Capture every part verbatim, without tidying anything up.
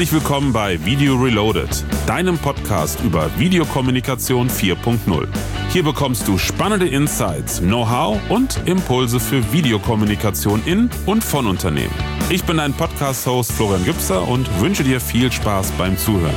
Herzlich willkommen bei Video Reloaded, deinem Podcast über Videokommunikation vier Punkt null. Hier bekommst du spannende Insights, Know-how und Impulse für Videokommunikation in und von Unternehmen. Ich bin dein Podcast-Host Florian Gübser und wünsche dir viel Spaß beim Zuhören.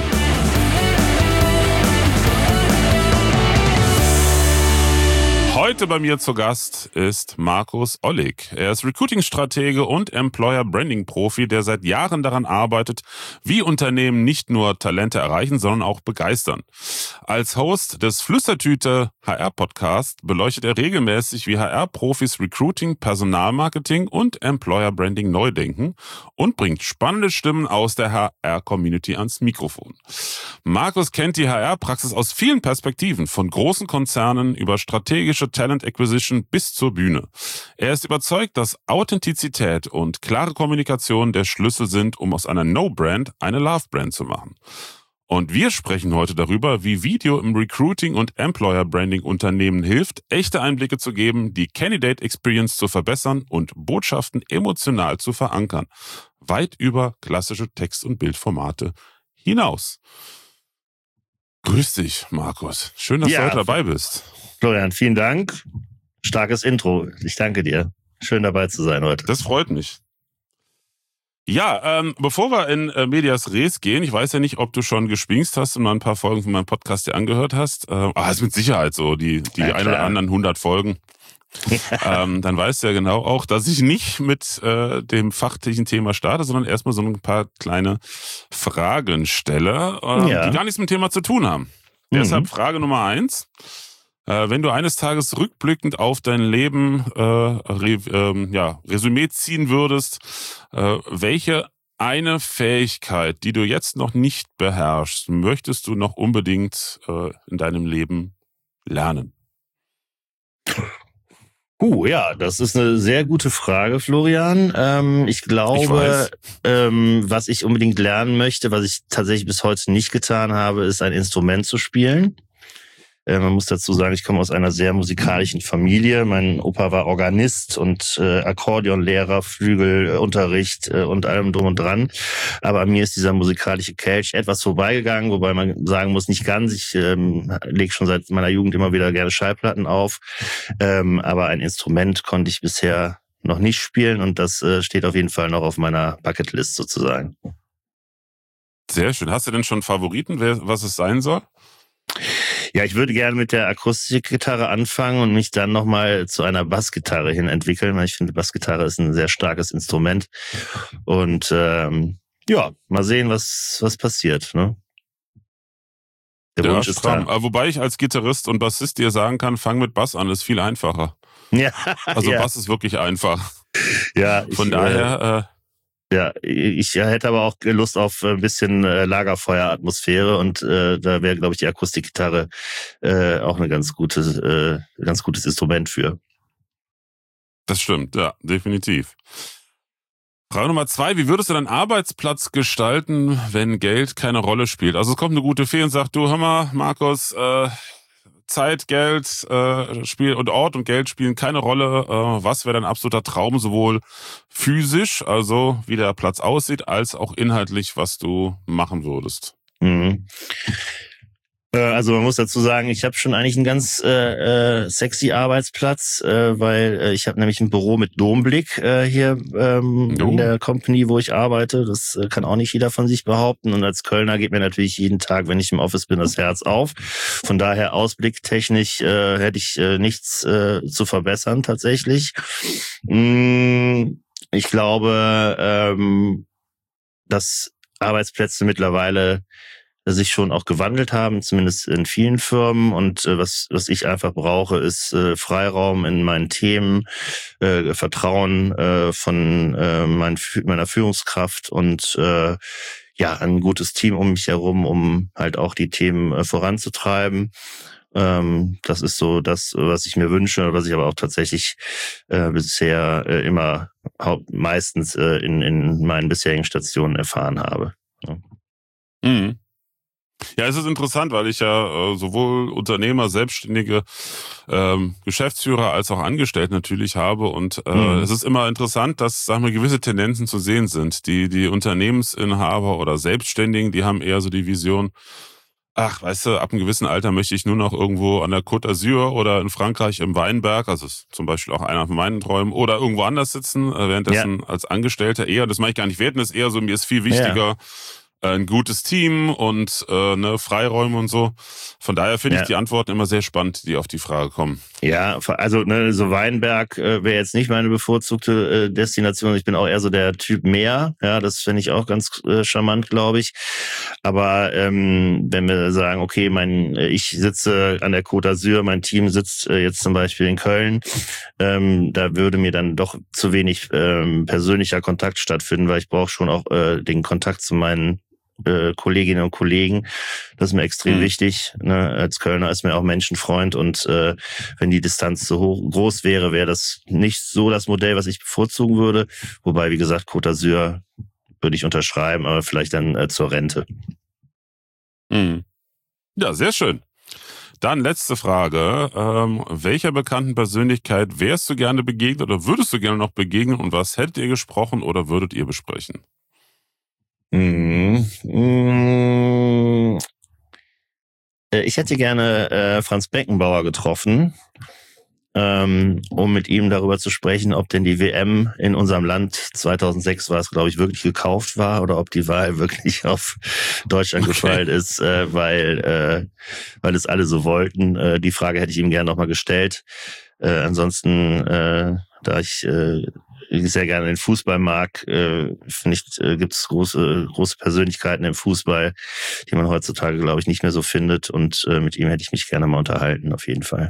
Heute bei mir zu Gast ist Markus Ollig. Er ist Recruiting-Stratege und Employer-Branding-Profi, der seit Jahren daran arbeitet, wie Unternehmen nicht nur Talente erreichen, sondern auch begeistern. Als Host des Flüstertüte H R-Podcasts beleuchtet er regelmäßig, wie H R-Profis Recruiting, Personalmarketing und Employer-Branding neu denken und bringt spannende Stimmen aus der H R-Community ans Mikrofon. Markus kennt die H R-Praxis aus vielen Perspektiven, von großen Konzernen über strategische Talent Acquisition bis zur Bühne. Er ist überzeugt, dass Authentizität und klare Kommunikation der Schlüssel sind, um aus einer No-Brand eine Love-Brand zu machen. Und wir sprechen heute darüber, wie Video im Recruiting und Employer-Branding Unternehmen hilft, echte Einblicke zu geben, die Candidate Experience zu verbessern und Botschaften emotional zu verankern, weit über klassische Text- und Bildformate hinaus. Grüß dich, Markus. Schön, dass ja, du heute dabei bist. Florian, vielen Dank. Starkes Intro. Ich danke dir. Schön dabei zu sein heute. Das freut mich. Ja, ähm, bevor wir in äh, Medias Res gehen, ich weiß ja nicht, ob du schon gespingst hast und mal ein paar Folgen von meinem Podcast dir angehört hast. Äh, aber ist mit Sicherheit so, die, die ja, ein oder anderen hundert Folgen. Ja. Ähm, dann weißt du ja genau auch, dass ich nicht mit äh, dem fachlichen Thema starte, sondern erstmal so ein paar kleine Fragen stelle, äh, ja. die gar nichts mit dem Thema zu tun haben. Mhm. Deshalb Frage Nummer eins. Äh, wenn du eines Tages rückblickend auf dein Leben äh, re, äh, ja, Resümee ziehen würdest, äh, welche eine Fähigkeit, die du jetzt noch nicht beherrschst, möchtest du noch unbedingt äh, in deinem Leben lernen? Uh, ja, das ist eine sehr gute Frage, Florian. Ähm, ich glaube, ich ähm, was ich unbedingt lernen möchte, was ich tatsächlich bis heute nicht getan habe, ist ein Instrument zu spielen. Äh, man muss dazu sagen, ich komme aus einer sehr musikalischen Familie. Mein Opa war Organist und äh, Akkordeonlehrer, Flügelunterricht äh, und allem drum und dran. Aber an mir ist dieser musikalische Kelch etwas vorbeigegangen, wobei man sagen muss, nicht ganz. Ich ähm, lege schon seit meiner Jugend immer wieder gerne Schallplatten auf. Ähm, aber ein Instrument konnte ich bisher noch nicht spielen und das äh, steht auf jeden Fall noch auf meiner Bucketlist sozusagen. Sehr schön. Hast du denn schon Favoriten, was es sein soll? Ja, ich würde gerne mit der Akustikgitarre anfangen und mich dann nochmal zu einer Bassgitarre hin entwickeln, weil ich finde, Bassgitarre ist ein sehr starkes Instrument. Und ähm, ja, mal sehen, was was passiert. Ne? Der ja, Wunsch ist da. Wobei ich als Gitarrist und Bassist dir sagen kann, fang mit Bass an, ist viel einfacher. Ja, also ja. Bass ist wirklich einfach. Ja, Von ich, daher... Äh, Ja, ich hätte aber auch Lust auf ein bisschen Lagerfeueratmosphäre und äh, da wäre, glaube ich, die Akustikgitarre äh, auch eine ganz gutes, äh, ganz gutes Instrument für. Das stimmt, ja, definitiv. Frage Nummer zwei, wie würdest du deinen Arbeitsplatz gestalten, wenn Geld keine Rolle spielt? Also es kommt eine gute Fee und sagt, du, hör mal, Markus, äh, Zeit, Geld äh, spiel und Ort und Geld spielen keine Rolle. Äh, was wäre dein absoluter Traum, sowohl physisch, also wie der Platz aussieht, als auch inhaltlich, was du machen würdest? Mhm. Also man muss dazu sagen, ich habe schon eigentlich einen ganz äh, sexy Arbeitsplatz, äh, weil äh, ich habe nämlich ein Büro mit Domblick äh, hier ähm, oh. in der Company, wo ich arbeite. Das äh, kann auch nicht jeder von sich behaupten. Und als Kölner geht mir natürlich jeden Tag, wenn ich im Office bin, das Herz auf. Von daher ausblicktechnisch äh, hätte ich äh, nichts äh, zu verbessern tatsächlich. Mm, ich glaube, ähm, dass Arbeitsplätze mittlerweile sich schon auch gewandelt haben, zumindest in vielen Firmen. Und äh, was was ich einfach brauche, ist äh, Freiraum in meinen Themen, äh, Vertrauen äh, von äh, mein, meiner Führungskraft und äh, ja ein gutes Team um mich herum, um halt auch die Themen äh, voranzutreiben. Ähm, das ist so das, was ich mir wünsche, was ich aber auch tatsächlich äh, bisher äh, immer haupt, meistens äh, in in meinen bisherigen Stationen erfahren habe. Ja. Mhm. Ja, es ist interessant, weil ich ja äh, sowohl Unternehmer, Selbstständige, ähm, Geschäftsführer als auch Angestellte natürlich habe und äh, mhm. es ist immer interessant, dass, sagen wir, gewisse Tendenzen zu sehen sind. Die die Unternehmensinhaber oder Selbstständigen, die haben eher so die Vision, ach, weißt du, ab einem gewissen Alter möchte ich nur noch irgendwo an der Côte d'Azur oder in Frankreich im Weinberg, also ist zum Beispiel auch einer von meinen Träumen, oder irgendwo anders sitzen, äh, währenddessen ja. als Angestellter eher, das mache ich gar nicht werten, ist eher so, mir ist viel wichtiger, ja. ein gutes Team und äh, ne, Freiräume und so. Von daher finde ja. ich die Antworten immer sehr spannend, die auf die Frage kommen. Ja, also ne, so Weinberg äh, wäre jetzt nicht meine bevorzugte äh, Destination. Ich bin auch eher so der Typ Meer. Ja, das finde ich auch ganz äh, charmant, glaube ich. Aber ähm, wenn wir sagen, okay, mein ich sitze an der Côte d'Azur, mein Team sitzt äh, jetzt zum Beispiel in Köln, ähm, da würde mir dann doch zu wenig ähm, persönlicher Kontakt stattfinden, weil ich brauche schon auch äh, den Kontakt zu meinen Äh, Kolleginnen und Kollegen. Das ist mir extrem mhm. wichtig. Ne? Als Kölner ist mir auch Menschenfreund und äh, wenn die Distanz zu hoch, groß wäre, wäre das nicht so das Modell, was ich bevorzugen würde. Wobei, wie gesagt, Côte d'Azur würde ich unterschreiben, aber vielleicht dann äh, zur Rente. Mhm. Ja, sehr schön. Dann letzte Frage. Ähm, welcher bekannten Persönlichkeit wärst du gerne begegnet oder würdest du gerne noch begegnen und was hättet ihr gesprochen oder würdet ihr besprechen? Ich hätte gerne äh, Franz Beckenbauer getroffen, ähm, um mit ihm darüber zu sprechen, ob denn die W M in unserem Land zweitausendsechs war es, glaube ich, wirklich gekauft war oder ob die Wahl wirklich auf Deutschland okay. gefallen ist, äh, weil äh, weil es alle so wollten. Äh, die Frage hätte ich ihm gerne nochmal gestellt. Äh, ansonsten, äh, da ich äh, sehr gerne den Fußball mag, äh, finde ich, äh, gibt es große, große Persönlichkeiten im Fußball, die man heutzutage, glaube ich, nicht mehr so findet. Und äh, mit ihm hätte ich mich gerne mal unterhalten, auf jeden Fall.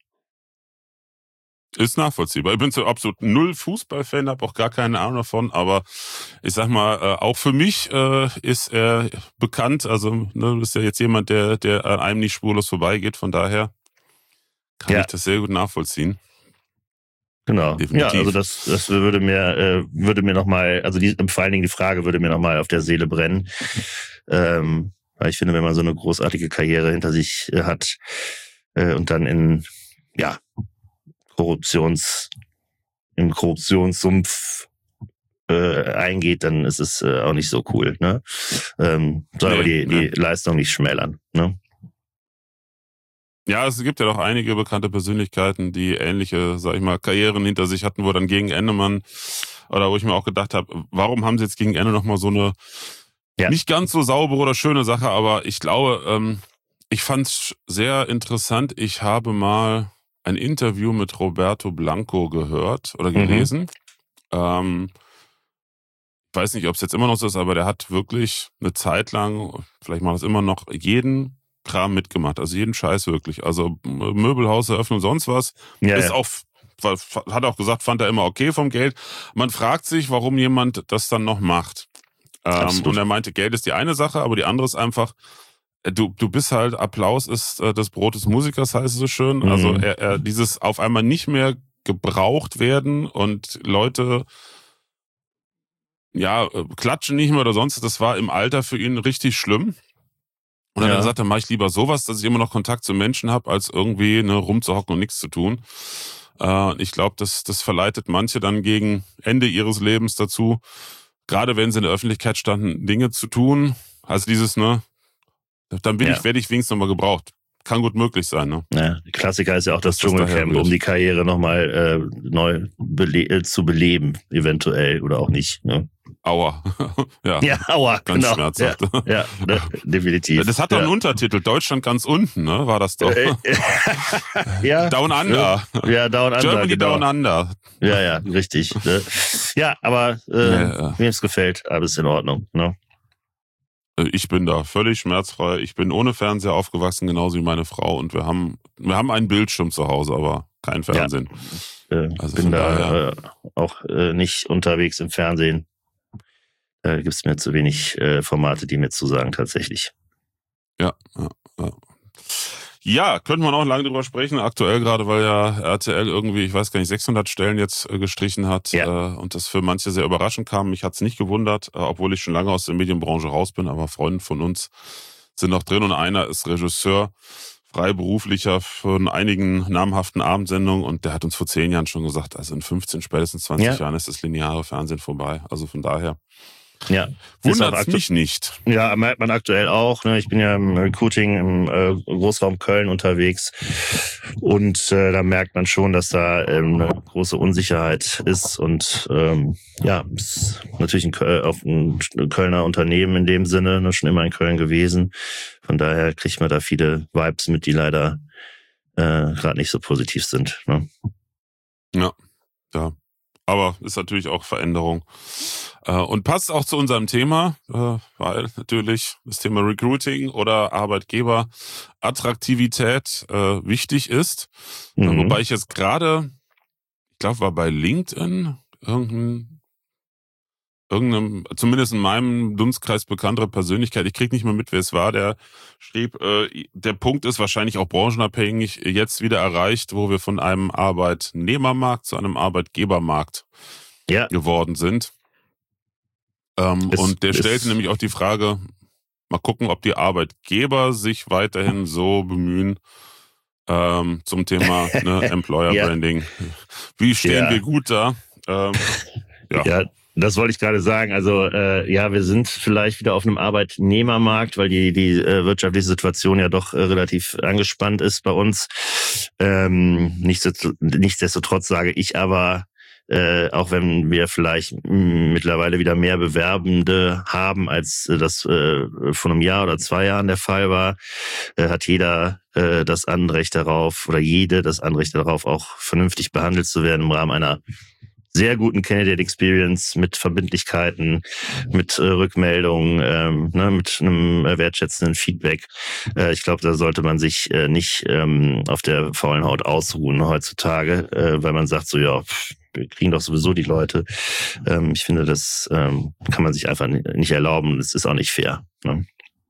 Ist nachvollziehbar. Ich bin so absolut null Fußballfan, habe auch gar keine Ahnung davon, aber ich sag mal, äh, auch für mich äh, ist er bekannt. Also ne, du bist ja jetzt jemand, der, der an einem nicht spurlos vorbeigeht. Von daher kann ja. ich das sehr gut nachvollziehen. Genau. Definitiv. Ja, also das, das würde mir, äh, würde mir nochmal, also die, vor allen Dingen die Frage würde mir nochmal auf der Seele brennen. Ähm, weil ich finde, wenn man so eine großartige Karriere hinter sich äh, hat äh, und dann in, ja, Korruptions, im Korruptionssumpf äh, eingeht, dann ist es äh, auch nicht so cool, ne? Ähm, soll nee, aber die, nee. die Leistung nicht schmälern, ne? Ja, es gibt ja doch einige bekannte Persönlichkeiten, die ähnliche, sag ich mal, Karrieren hinter sich hatten, wo dann gegen Ende man, oder wo ich mir auch gedacht habe, warum haben sie jetzt gegen Ende nochmal so eine ja. nicht ganz so saubere oder schöne Sache, aber ich glaube, ähm, ich fand es sehr interessant. Ich habe mal ein Interview mit Roberto Blanco gehört oder gelesen. Mhm. Ähm, ich weiß nicht, ob es jetzt immer noch so ist, aber der hat wirklich eine Zeit lang, vielleicht macht es immer noch, jeden Kram mitgemacht, also jeden Scheiß wirklich. Also Möbelhaus eröffnen und sonst was. Ja, ist ja. auch, hat auch gesagt, fand er immer okay vom Geld. Man fragt sich, warum jemand das dann noch macht. Ähm, und er meinte, Geld ist die eine Sache, aber die andere ist einfach, du, du bist halt, Applaus ist äh, das Brot des Musikers, heißt es so schön. Mhm. Also er, er, dieses auf einmal nicht mehr gebraucht werden und Leute ja, klatschen nicht mehr oder sonst, das war im Alter für ihn richtig schlimm. Und dann ja. hat er gesagt, dann mache ich lieber sowas, dass ich immer noch Kontakt zu Menschen habe, als irgendwie ne, rumzuhocken und nichts zu tun. Äh, ich glaube, das, das verleitet manche dann gegen Ende ihres Lebens dazu, gerade wenn sie in der Öffentlichkeit standen, Dinge zu tun. Also dieses, ne, dann bin ja. ich, werde ich wenigstens nochmal gebraucht. Kann gut möglich sein, ne? Ja, Klassiker ist ja auch das, das Dschungelcamp, um die Karriere nochmal äh, neu bele- zu beleben, eventuell oder auch nicht, ne? Aua. ja. ja, aua, ganz genau. schmerzhaft. Ja, ja ne, definitiv. Das hat doch ja. einen Untertitel, Deutschland ganz unten, ne? War das doch. ja. Down Under. Ja, Down Under. Germany genau. Down Under. Ja, ja, richtig. Ne? Ja, aber äh, ja, ja. mir es gefällt, alles in Ordnung, ne? Ich bin da völlig schmerzfrei. Ich bin ohne Fernseher aufgewachsen, genauso wie meine Frau. Und wir haben, wir haben einen Bildschirm zu Hause, aber kein Fernsehen. Ja. Äh, also bin da äh, auch äh, nicht unterwegs im Fernsehen. Da gibt es mir zu wenig äh, Formate, die mir zusagen tatsächlich. Ja, ja, ja. Ja, könnte man auch lange drüber sprechen. Aktuell gerade, weil ja R T L irgendwie, ich weiß gar nicht, sechshundert Stellen jetzt äh, gestrichen hat. Ja. Äh, und das für manche sehr überraschend kam. Mich hat's nicht gewundert, äh, obwohl ich schon lange aus der Medienbranche raus bin. Aber Freunde von uns, sind noch drin und einer ist Regisseur, freiberuflicher von einigen namhaften Abendsendungen und der hat uns vor zehn Jahren schon gesagt, also in fünfzehn, spätestens zwanzig ja. Jahren ist das lineare Fernsehen vorbei. Also von daher ja. wundert's mich nicht. Ja, merkt man aktuell auch. Ne? Ich bin ja im Recruiting im äh, Großraum Köln unterwegs und äh, da merkt man schon, dass da ähm, eine große Unsicherheit ist und ähm, ja, ist natürlich ein, Köl- auf ein Kölner Unternehmen in dem Sinne, ne? Schon immer in Köln gewesen. Von daher kriegt man da viele Vibes mit, die leider äh, gerade nicht so positiv sind. Ne? Ja, ja. Aber ist natürlich auch Veränderung. Und passt auch zu unserem Thema, weil natürlich das Thema Recruiting oder Arbeitgeberattraktivität wichtig ist. Mhm. Wobei ich jetzt gerade, ich glaube, war bei LinkedIn irgendein irgendeinem, zumindest in meinem Dunstkreis bekanntere Persönlichkeit, ich krieg nicht mehr mit, wer es war, der schrieb, äh, der Punkt ist wahrscheinlich auch branchenabhängig jetzt wieder erreicht, wo wir von einem Arbeitnehmermarkt zu einem Arbeitgebermarkt ja. geworden sind. Ähm, es, und der stellte nämlich auch die Frage, mal gucken, ob die Arbeitgeber sich weiterhin so bemühen, ähm, zum Thema ne, Employer ja. Branding. Wie stehen ja. wir gut da? Ähm, ja. ja. Das wollte ich gerade sagen. Also äh, ja, wir sind vielleicht wieder auf einem Arbeitnehmermarkt, weil die die äh, wirtschaftliche Situation ja doch äh, relativ angespannt ist bei uns. Ähm, nichtsdestotrotz, nichtsdestotrotz sage ich aber, äh, auch wenn wir vielleicht mh, mittlerweile wieder mehr Bewerbende haben, als äh, das äh, vor einem Jahr oder zwei Jahren der Fall war, äh, hat jeder äh, das Anrecht darauf oder jede das Anrecht darauf, auch vernünftig behandelt zu werden im Rahmen einer sehr guten Candidate Experience mit Verbindlichkeiten, mit äh, Rückmeldungen, ähm, ne, mit einem äh, wertschätzenden Feedback. Äh, ich glaube, da sollte man sich äh, nicht ähm, auf der faulen Haut ausruhen heutzutage, äh, weil man sagt so, ja, pff, wir kriegen doch sowieso die Leute. Ähm, ich finde, das ähm, kann man sich einfach nicht erlauben. Das ist auch nicht fair. Ne?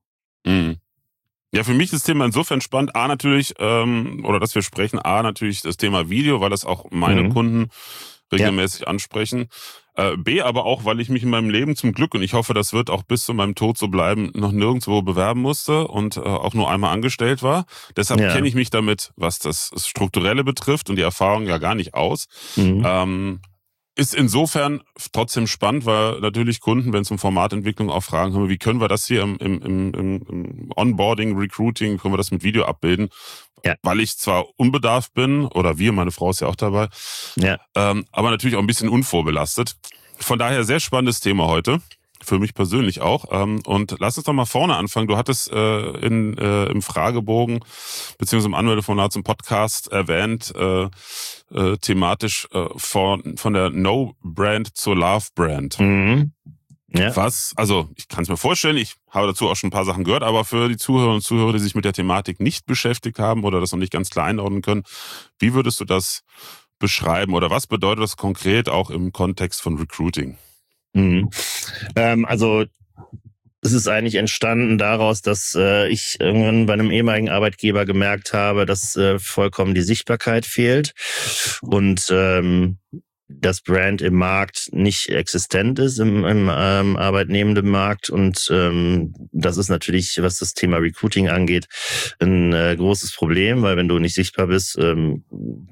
Mhm. Ja, für mich ist das Thema insofern spannend. A, natürlich, ähm, oder dass wir sprechen, A, natürlich das Thema Video, weil das auch meine mhm. Kunden regelmäßig ja. ansprechen. Äh, B, aber auch, weil ich mich in meinem Leben zum Glück, und ich hoffe, das wird auch bis zu meinem Tod so bleiben, noch nirgendwo bewerben musste und äh, auch nur einmal angestellt war. Deshalb ja. kenne ich mich damit, was das Strukturelle betrifft und die Erfahrung ja gar nicht aus. Mhm. Ähm, ist insofern trotzdem spannend, weil natürlich Kunden, wenn es um Formatentwicklung auch fragen, haben, wie können wir das hier im, im, im, im Onboarding, Recruiting, können wir das mit Video abbilden? Ja. Weil ich zwar unbedarft bin, oder wir, meine Frau ist ja auch dabei, ja. ähm, aber natürlich auch ein bisschen unvorbelastet. Von daher sehr spannendes Thema heute, für mich persönlich auch. Ähm, und lass uns doch mal vorne anfangen. Du hattest äh, in, äh, im Fragebogen beziehungsweise im Anmeldeformular zum Podcast erwähnt, äh, äh, thematisch äh, von, von der No-Brand zur Love-Brand. Mhm. Ja. Was, also ich kann es mir vorstellen, ich habe dazu auch schon ein paar Sachen gehört, aber für die Zuhörer und Zuhörer, die sich mit der Thematik nicht beschäftigt haben oder das noch nicht ganz klar einordnen können, wie würdest du das beschreiben oder was bedeutet das konkret auch im Kontext von Recruiting? Mhm. Ähm, also es ist eigentlich entstanden daraus, dass äh, ich irgendwann bei einem ehemaligen Arbeitgeber gemerkt habe, dass äh, vollkommen die Sichtbarkeit fehlt und ähm, das Brand im Markt nicht existent ist, im, im ähm, arbeitnehmenden Markt. Und ähm, das ist natürlich, was das Thema Recruiting angeht, ein äh, großes Problem, weil wenn du nicht sichtbar bist, ähm,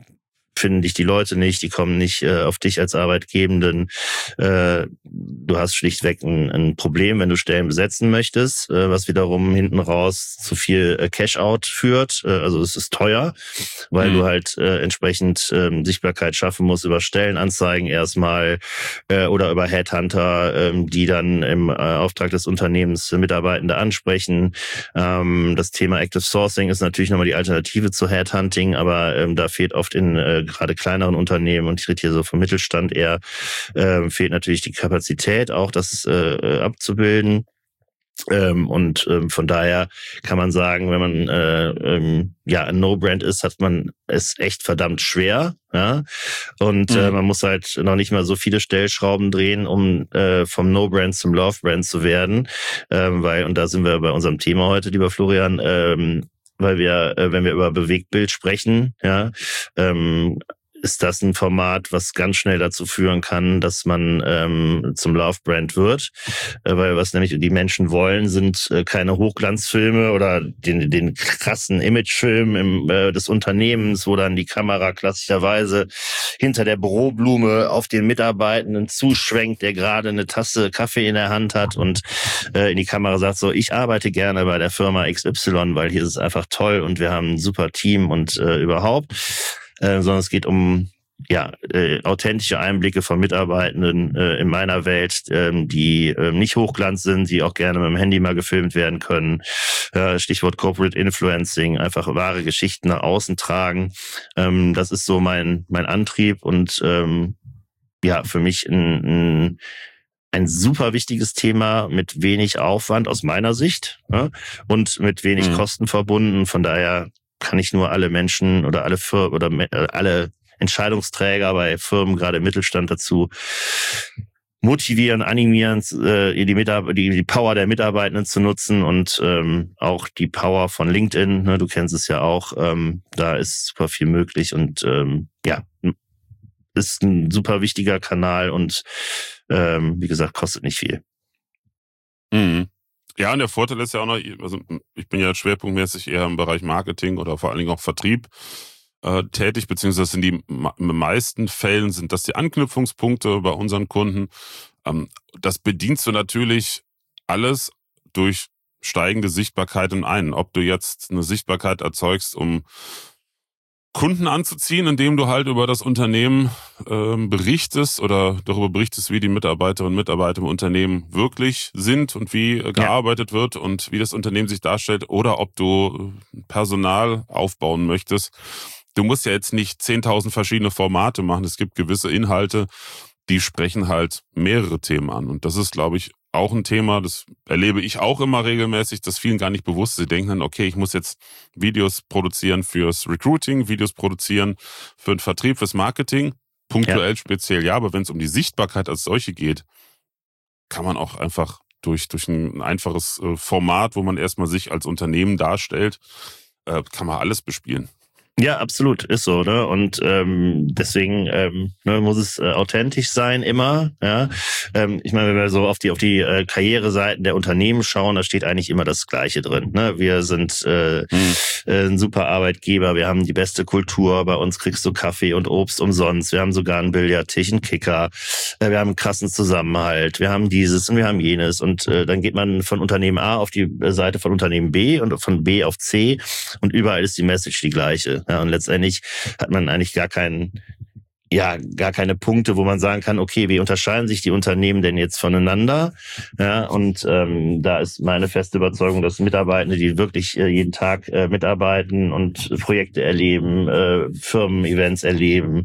finden dich die Leute nicht, die kommen nicht äh, auf dich als Arbeitgebenden. Äh, du hast schlichtweg ein, ein Problem, wenn du Stellen besetzen möchtest, äh, was wiederum hinten raus zu viel äh, Cash-out führt. Äh, also es ist teuer, weil mhm. du halt äh, entsprechend äh, Sichtbarkeit schaffen musst über Stellenanzeigen erstmal äh, oder über Headhunter, äh, die dann im äh, Auftrag des Unternehmens Mitarbeitende ansprechen. Ähm, das Thema Active Sourcing ist natürlich nochmal die Alternative zu Headhunting, aber ähm, da fehlt oft in äh, gerade kleineren Unternehmen, und ich rede hier so vom Mittelstand eher, äh, fehlt natürlich die Kapazität, auch das äh, abzubilden. Ähm, und ähm, von daher kann man sagen, wenn man äh, ähm, ja ein No-Brand ist, hat man es echt verdammt schwer. Ja? Und mhm. äh, man muss halt noch nicht mal so viele Stellschrauben drehen, um äh, vom No-Brand zum Love-Brand zu werden. Ähm, weil, und da sind wir bei unserem Thema heute, lieber Florian, ähm, weil wir, äh, wenn wir über Bewegtbild sprechen, ja, ähm, ist das ein Format, was ganz schnell dazu führen kann, dass man ähm, zum Love-Brand wird. Äh, weil was nämlich die Menschen wollen, sind äh, keine Hochglanzfilme oder den, den krassen Imagefilm im, äh, des Unternehmens, wo dann die Kamera klassischerweise hinter der Büroblume auf den Mitarbeitenden zuschwenkt, der gerade eine Tasse Kaffee in der Hand hat und äh, in die Kamera sagt so, ich arbeite gerne bei der Firma X Y, weil hier ist es einfach toll und wir haben ein super Team und äh, überhaupt. Äh, sondern es geht um ja äh, authentische Einblicke von Mitarbeitenden äh, in meiner Welt, äh, die äh, nicht Hochglanz sind, die auch gerne mit dem Handy mal gefilmt werden können. Äh, Stichwort Corporate Influencing, einfach wahre Geschichten nach außen tragen. Ähm, das ist so mein mein Antrieb und ähm, ja für mich ein, ein ein super wichtiges Thema mit wenig Aufwand aus meiner Sicht, ja, und mit wenig mhm. Kosten verbunden. Von daher kann ich nur alle Menschen oder alle Firmen oder äh, alle Entscheidungsträger bei Firmen, gerade im Mittelstand, dazu motivieren, animieren, äh, die, Mitab- die, die Power der Mitarbeitenden zu nutzen und ähm, auch die Power von LinkedIn. Ne, du kennst es ja auch. Ähm, da ist super viel möglich und ähm, ja, ist ein super wichtiger Kanal und ähm, wie gesagt, kostet nicht viel. Mhm. Ja, und der Vorteil ist ja auch noch, also ich bin ja schwerpunktmäßig eher im Bereich Marketing oder vor allen Dingen auch Vertrieb äh, tätig, beziehungsweise in die in den meisten Fällen sind das die Anknüpfungspunkte bei unseren Kunden. Ähm, das bedienst du natürlich alles durch steigende Sichtbarkeit in einen. Ob du jetzt eine Sichtbarkeit erzeugst, um Kunden anzuziehen, indem du halt über das Unternehmen ähm, berichtest oder darüber berichtest, wie die Mitarbeiterinnen und Mitarbeiter im Unternehmen wirklich sind und wie äh, gearbeitet ja. wird und wie das Unternehmen sich darstellt, oder ob du Personal aufbauen möchtest. Du musst ja jetzt nicht zehntausend verschiedene Formate machen. Es gibt gewisse Inhalte, die sprechen halt mehrere Themen an. Und das ist, glaube ich, auch ein Thema, das erlebe ich auch immer regelmäßig, dass vielen gar nicht bewusst ist. Sie denken dann, okay, ich muss jetzt Videos produzieren fürs Recruiting, Videos produzieren für den Vertrieb, fürs Marketing, punktuell ja. speziell, ja, aber wenn es um die Sichtbarkeit als solche geht, kann man auch einfach durch, durch ein einfaches Format, wo man erstmal sich als Unternehmen darstellt, kann man alles bespielen. Ja, absolut, ist so, ne? Und ähm, deswegen ähm, ne, muss es äh, authentisch sein immer. Ja, ähm, ich meine, wenn wir so auf die auf die äh, Karriereseiten der Unternehmen schauen, da steht eigentlich immer das Gleiche drin. Ne? Wir sind äh, hm. äh, ein super Arbeitgeber, wir haben die beste Kultur. Bei uns kriegst du Kaffee und Obst umsonst. Wir haben sogar einen Billardtisch, einen Kicker. Äh, wir haben einen krassen Zusammenhalt. Wir haben dieses und wir haben jenes. Und äh, dann geht man von Unternehmen A auf die Seite von Unternehmen B und von B auf C und überall ist die Message die gleiche. Ja, und letztendlich hat man eigentlich gar keinen, ja, gar keine Punkte, wo man sagen kann, okay, wie unterscheiden sich die Unternehmen denn jetzt voneinander? Ja, und ähm, da ist meine feste Überzeugung, dass Mitarbeitende, die wirklich äh, jeden Tag äh, mitarbeiten und Projekte erleben, äh, Firmen-Events erleben,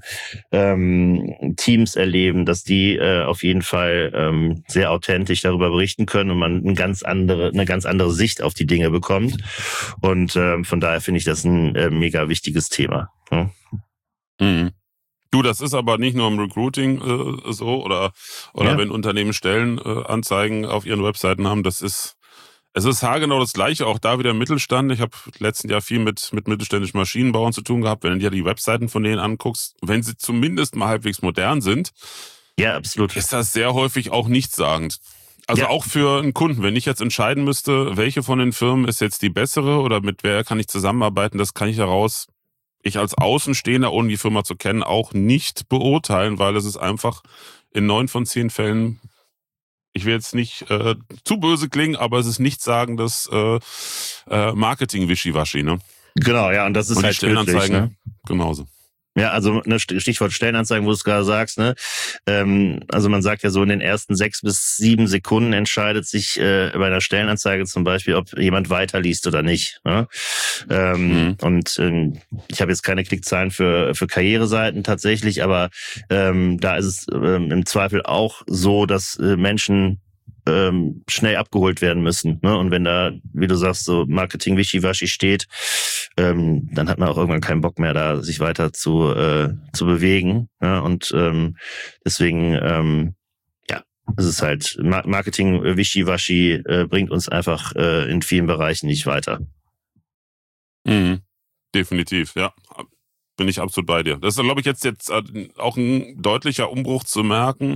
ähm, Teams erleben, dass die äh, auf jeden Fall ähm, sehr authentisch darüber berichten können und man eine ganz andere, eine ganz andere Sicht auf die Dinge bekommt. Und ähm, von daher finde ich das ein äh, mega wichtiges Thema. Ja? Mhm. Du, das ist aber nicht nur im Recruiting äh, so oder oder ja. wenn Unternehmen Stellenanzeigen äh, auf ihren Webseiten haben, das ist es ist haargenau das Gleiche, auch da wieder im Mittelstand. Ich habe letzten Jahr viel mit mit mittelständischen Maschinenbauern zu tun gehabt. Wenn du dir die Webseiten von denen anguckst, wenn sie zumindest mal halbwegs modern sind, ja, absolut, ist das sehr häufig auch nichtssagend. Also ja. auch für einen Kunden, wenn ich jetzt entscheiden müsste, welche von den Firmen ist jetzt die bessere oder mit wer kann ich zusammenarbeiten, das kann ich heraus ich als Außenstehender, ohne die Firma zu kennen, auch nicht beurteilen, weil es ist einfach in neun von zehn Fällen, ich will jetzt nicht äh, zu böse klingen, aber es ist nichtsagendes äh, äh, Marketing-Wischiwaschi, ne? Genau, ja, und das ist und halt die Stellenanzeigen ne? genauso. Ja, also ne, Stichwort Stellenanzeigen, wo du es gerade sagst, ne? Ähm, also man sagt ja so, in den ersten sechs bis sieben Sekunden entscheidet sich äh, bei einer Stellenanzeige zum Beispiel, ob jemand weiterliest oder nicht. Ne? Ähm, mhm. Und ähm, ich habe jetzt keine Klickzahlen für für Karriereseiten tatsächlich, aber ähm, da ist es ähm, im Zweifel auch so, dass äh, Menschen ähm, schnell abgeholt werden müssen. Ne? Und wenn da, wie du sagst, so Marketing-Wischiwaschi steht, ähm, dann hat man auch irgendwann keinen Bock mehr, da sich weiter zu äh, zu bewegen. Ja? Und ähm, deswegen, ähm, ja, es ist halt Marketing-Wischiwaschi äh, bringt uns einfach äh, in vielen Bereichen nicht weiter. Mhm. Definitiv, ja. bin ich absolut bei dir. Das ist, glaube ich, jetzt, jetzt auch ein deutlicher Umbruch zu merken.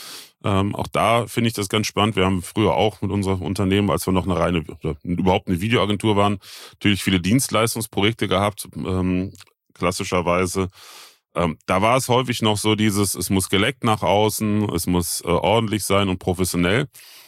Ähm, auch da finde ich das ganz spannend. Wir haben früher auch mit unserem Unternehmen, als wir noch eine reine, oder überhaupt eine Videoagentur waren, natürlich viele Dienstleistungsprojekte gehabt, ähm, klassischerweise. Ähm, da war es häufig noch so dieses, es muss geleckt nach außen, es muss äh, ordentlich sein und professionell.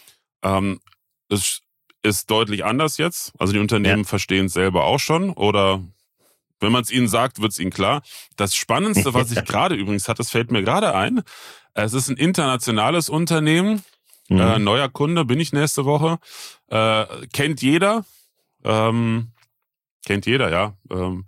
Ähm, es ist deutlich anders jetzt. Also die Unternehmen ja. verstehen es selber auch schon, oder wenn man es ihnen sagt, wird es ihnen klar. Das Spannendste, was ich gerade übrigens hatte, das fällt mir gerade ein, es ist ein internationales Unternehmen, mhm. äh, neuer Kunde, bin ich nächste Woche, äh, kennt jeder, ähm, kennt jeder, ja, ähm,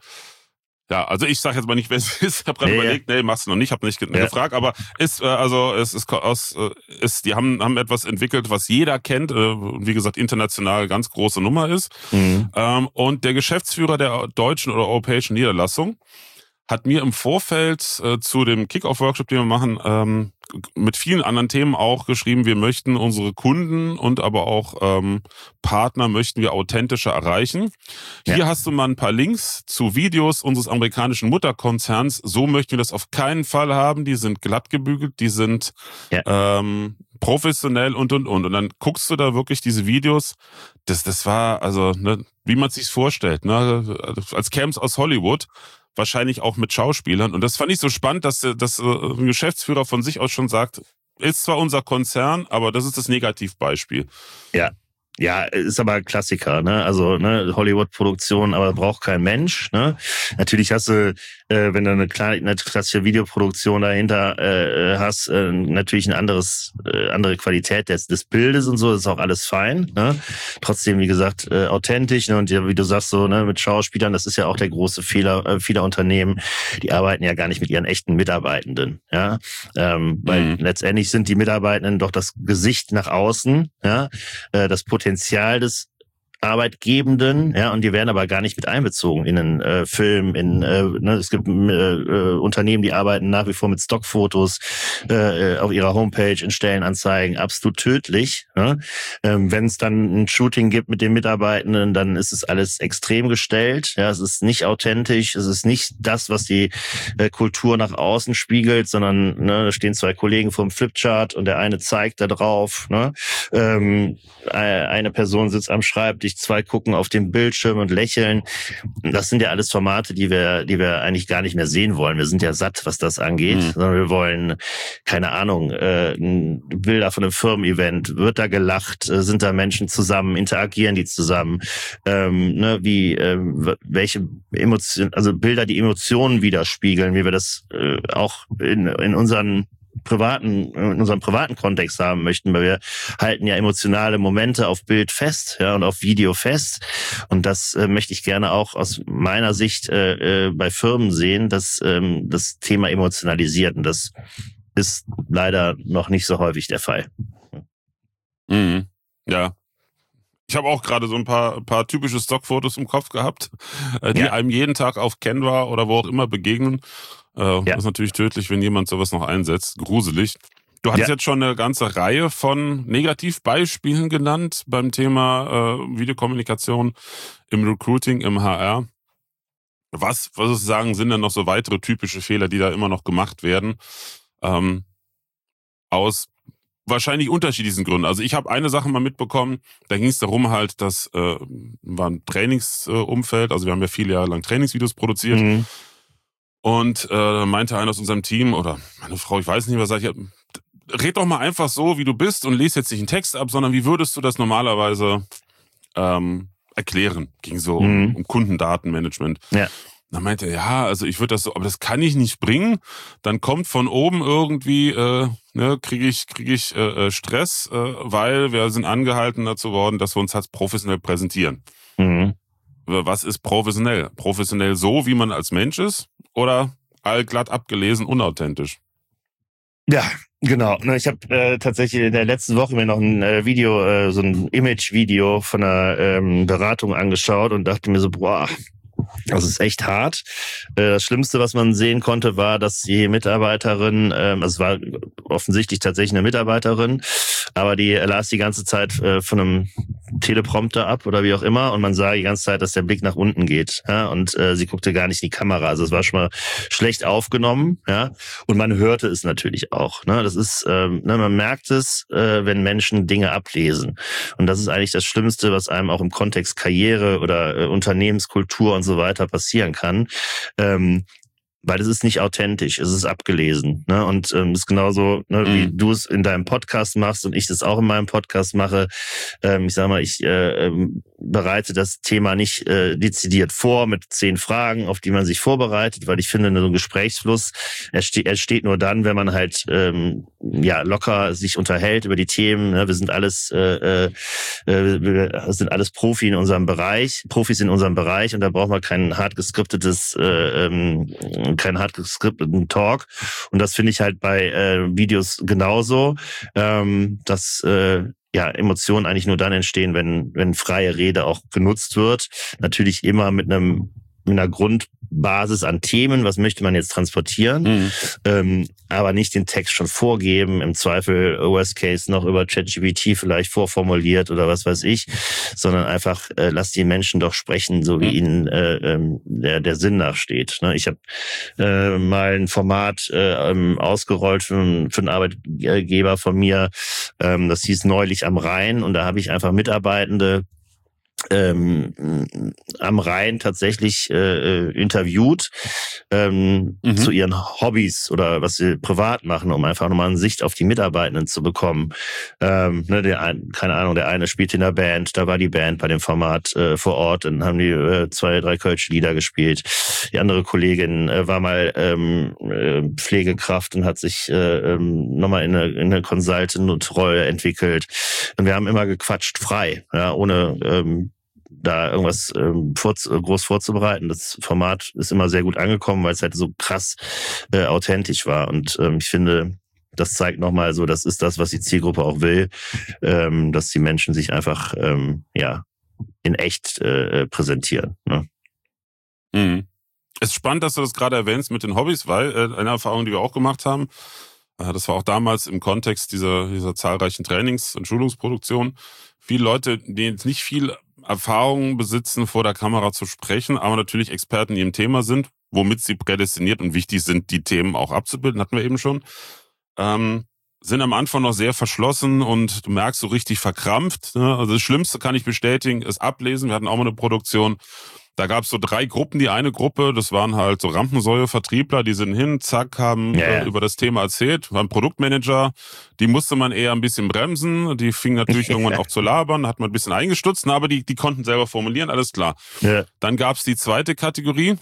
ja, also ich sage jetzt mal nicht, wer es ist. Ich habe gerade nee, überlegt, nee, machst du noch nicht, habe nicht ja. gefragt, aber ist äh, also es ist aus ist die haben haben etwas entwickelt, was jeder kennt, äh, wie gesagt international ganz große Nummer ist. Mhm. Ähm, und der Geschäftsführer der deutschen oder europäischen Niederlassung hat mir im Vorfeld äh, zu dem Kick-Off-Workshop, den wir machen, ähm, mit vielen anderen Themen auch geschrieben, wir möchten unsere Kunden und aber auch ähm, Partner möchten wir authentischer erreichen. Ja. Hier hast du mal ein paar Links zu Videos unseres amerikanischen Mutterkonzerns. So möchten wir das auf keinen Fall haben. Die sind glatt gebügelt, die sind ja. ähm, professionell und, und, und. Und dann guckst du da wirklich diese Videos. Das, das war, also, ne, wie man es sich vorstellt, ne, als käm's aus Hollywood. Wahrscheinlich auch mit Schauspielern. Und das fand ich so spannend, dass, dass ein Geschäftsführer von sich aus schon sagt, ist zwar unser Konzern, aber das ist das Negativbeispiel. Ja. Ja, ist aber Klassiker, ne? Also ne, Hollywood-Produktion, aber braucht kein Mensch, ne? Natürlich hast du, äh, wenn du eine kleine, eine klassische Videoproduktion dahinter äh, hast, äh, natürlich ein anderes, äh, andere Qualität des, des Bildes und so, das ist auch alles fein, ne? Trotzdem, wie gesagt, äh, authentisch, ne? Und ja, wie du sagst so, ne, mit Schauspielern, das ist ja auch der große Fehler äh, vieler Unternehmen, die arbeiten ja gar nicht mit ihren echten Mitarbeitenden, ja? Ähm, weil mhm. letztendlich sind die Mitarbeitenden doch das Gesicht nach außen, ja? Äh, das Potenzial Potenzial des Arbeitgebenden, ja, und die werden aber gar nicht mit einbezogen in einen äh, Film, in äh, ne, es gibt äh, äh, Unternehmen, die arbeiten nach wie vor mit Stockfotos äh, auf ihrer Homepage, in Stellenanzeigen, absolut tödlich. Ne? Ähm, wenn es dann ein Shooting gibt mit den Mitarbeitenden, dann ist es alles extrem gestellt, ja, es ist nicht authentisch, es ist nicht das, was die äh, Kultur nach außen spiegelt, sondern ne, da stehen zwei Kollegen vor dem Flipchart und der eine zeigt da drauf, ne? ähm, eine Person sitzt am Schreibtisch, zwei gucken auf den Bildschirm und lächeln. Das sind ja alles Formate, die wir, die wir eigentlich gar nicht mehr sehen wollen. Wir sind ja satt, was das angeht, mhm. sondern wir wollen, keine Ahnung, äh, Bilder von einem Firmen-Event. Wird da gelacht? Sind da Menschen zusammen? Interagieren die zusammen? Ähm, ne, wie, äh, welche Emotionen, also Bilder, die Emotionen widerspiegeln, wie wir das äh, auch in, in unseren privaten, in unserem privaten Kontext haben möchten, weil wir halten ja emotionale Momente auf Bild fest, ja, und auf Video fest. Und das äh, möchte ich gerne auch aus meiner Sicht äh, äh, bei Firmen sehen, dass ähm, das Thema emotionalisiert. Und das ist leider noch nicht so häufig der Fall. Mhm. Ja. Ich habe auch gerade so ein paar, paar typische Stockfotos im Kopf gehabt, äh, die ja. einem jeden Tag auf Canva oder wo auch immer begegnen. Äh, ja. Das ist natürlich tödlich, wenn jemand sowas noch einsetzt. Gruselig. Du hattest ja. jetzt schon eine ganze Reihe von Negativbeispielen genannt beim Thema äh, Videokommunikation im Recruiting, im H R. Was, was würdest du sagen, sind denn noch so weitere typische Fehler, die da immer noch gemacht werden? Ähm, aus wahrscheinlich unterschiedlichsten Gründen. Also ich habe eine Sache mal mitbekommen, da ging es darum halt, das äh, war ein Trainingsumfeld, also wir haben ja viele Jahre lang Trainingsvideos produziert. Mhm. Und äh, meinte einer aus unserem Team, oder meine Frau, ich weiß nicht, was sag ich, red doch mal einfach so, wie du bist und lese jetzt nicht einen Text ab, sondern wie würdest du das normalerweise ähm, erklären? Ging so mhm. um, um Kundendatenmanagement. Ja. Dann meinte er, ja, also ich würde das so, aber das kann ich nicht bringen. Dann kommt von oben irgendwie, äh, ne, kriege ich, krieg ich äh, Stress, äh, weil wir sind angehalten dazu worden, dass wir uns halt professionell präsentieren. Mhm. Was ist professionell? Professionell so, wie man als Mensch ist? Oder allglatt abgelesen, unauthentisch? Ja, genau. Ich habe äh, tatsächlich in der letzten Woche mir noch ein äh, Video, äh, so ein Image-Video von einer ähm, Beratung angeschaut und dachte mir so, boah, das ist echt hart. Das Schlimmste, was man sehen konnte, war, dass die Mitarbeiterin, also es war offensichtlich tatsächlich eine Mitarbeiterin, aber die las die ganze Zeit von einem Teleprompter ab oder wie auch immer und man sah die ganze Zeit, dass der Blick nach unten geht, ja, und äh, sie guckte gar nicht in die Kamera, also es war schon mal schlecht aufgenommen, ja, und man hörte es natürlich auch, ne, das ist, ähm, ne, man merkt es, äh, wenn Menschen Dinge ablesen und das ist eigentlich das Schlimmste, was einem auch im Kontext Karriere oder äh, Unternehmenskultur und so weiter passieren kann, ähm, weil es ist nicht authentisch, es ist abgelesen, ne? Und ähm, ist genauso, ne, wie Mhm. du es in deinem Podcast machst und ich das auch in meinem Podcast mache. Ähm, ich sag mal, ich äh, ähm, bereite das Thema nicht äh, dezidiert vor mit zehn Fragen, auf die man sich vorbereitet, weil ich finde, so ein Gesprächsfluss entsteht, entsteht nur dann, wenn man halt ähm, ja locker sich unterhält über die Themen. Ne? Wir sind alles äh, äh, wir sind alles Profi in unserem Bereich, Profis in unserem Bereich und da braucht man kein hart geskriptetes äh, ähm, keinen hart geskripteten Talk. Und das finde ich halt bei äh, Videos genauso, ähm, dass äh, ja Emotionen eigentlich nur dann entstehen, wenn wenn freie Rede auch genutzt wird. Natürlich immer mit einem mit einer Grundbasis an Themen, was möchte man jetzt transportieren, Mhm. ähm, aber nicht den Text schon vorgeben, im Zweifel Worst Case noch über ChatGPT vielleicht vorformuliert oder was weiß ich, sondern einfach äh, lass die Menschen doch sprechen, so wie Mhm. ihnen äh, ähm, der der Sinn nachsteht. Ne? Ich habe äh, mal ein Format äh, ähm, ausgerollt für, für einen Arbeitgeber von mir, ähm, das hieß Neulich am Rhein und da habe ich einfach Mitarbeitende ähm, am Rhein tatsächlich äh, interviewt ähm, Mhm. zu ihren Hobbys oder was sie privat machen, um einfach nochmal eine Sicht auf die Mitarbeitenden zu bekommen. Ähm, ne, der ein, keine Ahnung, der eine spielt in der Band, da war die Band bei dem Format äh, vor Ort, dann haben die äh, zwei, drei Kölsche Lieder gespielt. Die andere Kollegin äh, war mal ähm, äh, Pflegekraft und hat sich äh, ähm, nochmal in eine, in eine Consultant-Rolle entwickelt. Und wir haben immer gequatscht frei, ja, ohne ähm, da irgendwas ähm, vor, groß vorzubereiten. Das Format ist immer sehr gut angekommen, weil es halt so krass äh, authentisch war. Und ähm, ich finde, das zeigt nochmal so, das ist das, was die Zielgruppe auch will, ähm, dass die Menschen sich einfach ähm, ja in echt äh, präsentieren. Ne? Mhm. Es ist spannend, dass du das gerade erwähnst mit den Hobbys, weil äh, eine Erfahrung, die wir auch gemacht haben, äh, das war auch damals im Kontext dieser, dieser zahlreichen Trainings- und Schulungsproduktionen, viele Leute, die jetzt nicht viel Erfahrung besitzen, vor der Kamera zu sprechen, aber natürlich Experten in ihrem Thema sind, womit sie prädestiniert und wichtig sind, die Themen auch abzubilden, hatten wir eben schon, ähm, sind am Anfang noch sehr verschlossen und du merkst so richtig verkrampft. Ne? Also das Schlimmste kann ich bestätigen, ist Ablesen. Wir hatten auch mal eine Produktion, da gab es so drei Gruppen. Die eine Gruppe, das waren halt so Rampensäue-Vertriebler, die sind hin, zack, haben Ja, ja. äh, über das Thema erzählt. War ein Produktmanager, die musste man eher ein bisschen bremsen. Die fing natürlich irgendwann auch zu labern, hat man ein bisschen eingestutzt, aber die, die konnten selber formulieren, alles klar. Ja. Dann gab es die zweite Kategorie.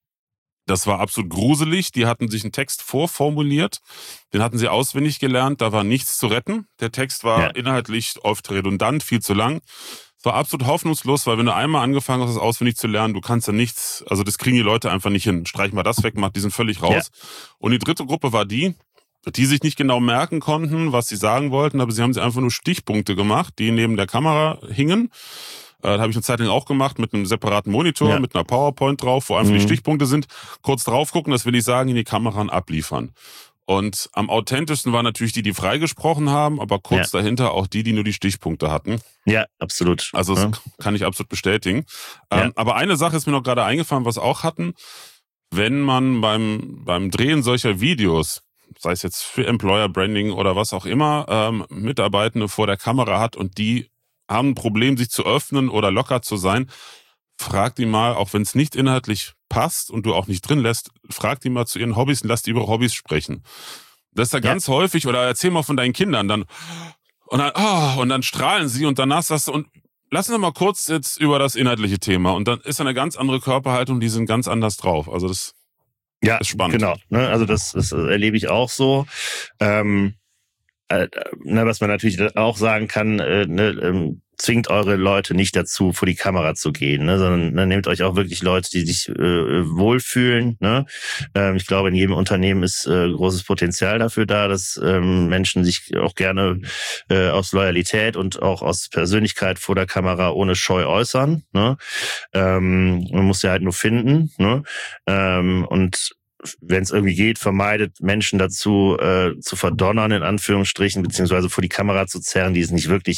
Das war absolut gruselig. Die hatten sich einen Text vorformuliert. Den hatten sie auswendig gelernt. Da war nichts zu retten. Der Text war Ja. inhaltlich oft redundant, viel zu lang. Es war absolut hoffnungslos, weil wenn du einmal angefangen hast, das auswendig zu lernen, du kannst ja nichts, also das kriegen die Leute einfach nicht hin. Streich mal das weg, mach, die sind völlig raus. Ja. Und die dritte Gruppe war die, die sich nicht genau merken konnten, was sie sagen wollten, aber sie haben sie einfach nur Stichpunkte gemacht, die neben der Kamera hingen. Äh, da habe ich eine Zeit lang auch gemacht mit einem separaten Monitor, ja. mit einer PowerPoint drauf, wo einfach mhm. die Stichpunkte sind. Kurz drauf gucken, das will ich sagen, in die Kamera und abliefern. Und am authentischsten waren natürlich die, die freigesprochen haben, aber kurz ja. dahinter auch die, die nur die Stichpunkte hatten. Ja, absolut. Also das ja. kann ich absolut bestätigen. Ja. Ähm, aber eine Sache ist mir noch gerade eingefallen, was wir auch hatten. Wenn man beim, beim Drehen solcher Videos, sei es jetzt für Employer Branding oder was auch immer, ähm, Mitarbeitende vor der Kamera hat und die haben ein Problem, sich zu öffnen oder locker zu sein, frag die mal, auch wenn es nicht inhaltlich passt und du auch nicht drin lässt, frag die mal zu ihren Hobbys und lass die über Hobbys sprechen. Das ist ja ganz ja. häufig, oder erzähl mal von deinen Kindern, dann und dann, oh, und dann strahlen sie und danach sagst du, und lass uns mal kurz jetzt über das inhaltliche Thema. Und dann ist eine ganz andere Körperhaltung, die sind ganz anders drauf. Also das ja, ist spannend. Genau, ne? Also das, das erlebe ich auch so. Ähm, äh, ne, was man natürlich auch sagen kann, äh, ne, ähm, zwingt eure Leute nicht dazu, vor die Kamera zu gehen, ne, sondern ne, nehmt euch auch wirklich Leute, die sich äh, wohlfühlen. Ne? Ähm, ich glaube, in jedem Unternehmen ist äh, großes Potenzial dafür da, dass ähm, Menschen sich auch gerne äh, aus Loyalität und auch aus Persönlichkeit vor der Kamera ohne Scheu äußern. Ne? Ähm, man muss ja halt nur finden. Ne? Ähm, und wenn es irgendwie geht, vermeidet Menschen dazu, äh, zu verdonnern, in Anführungsstrichen, beziehungsweise vor die Kamera zu zerren, die es nicht wirklich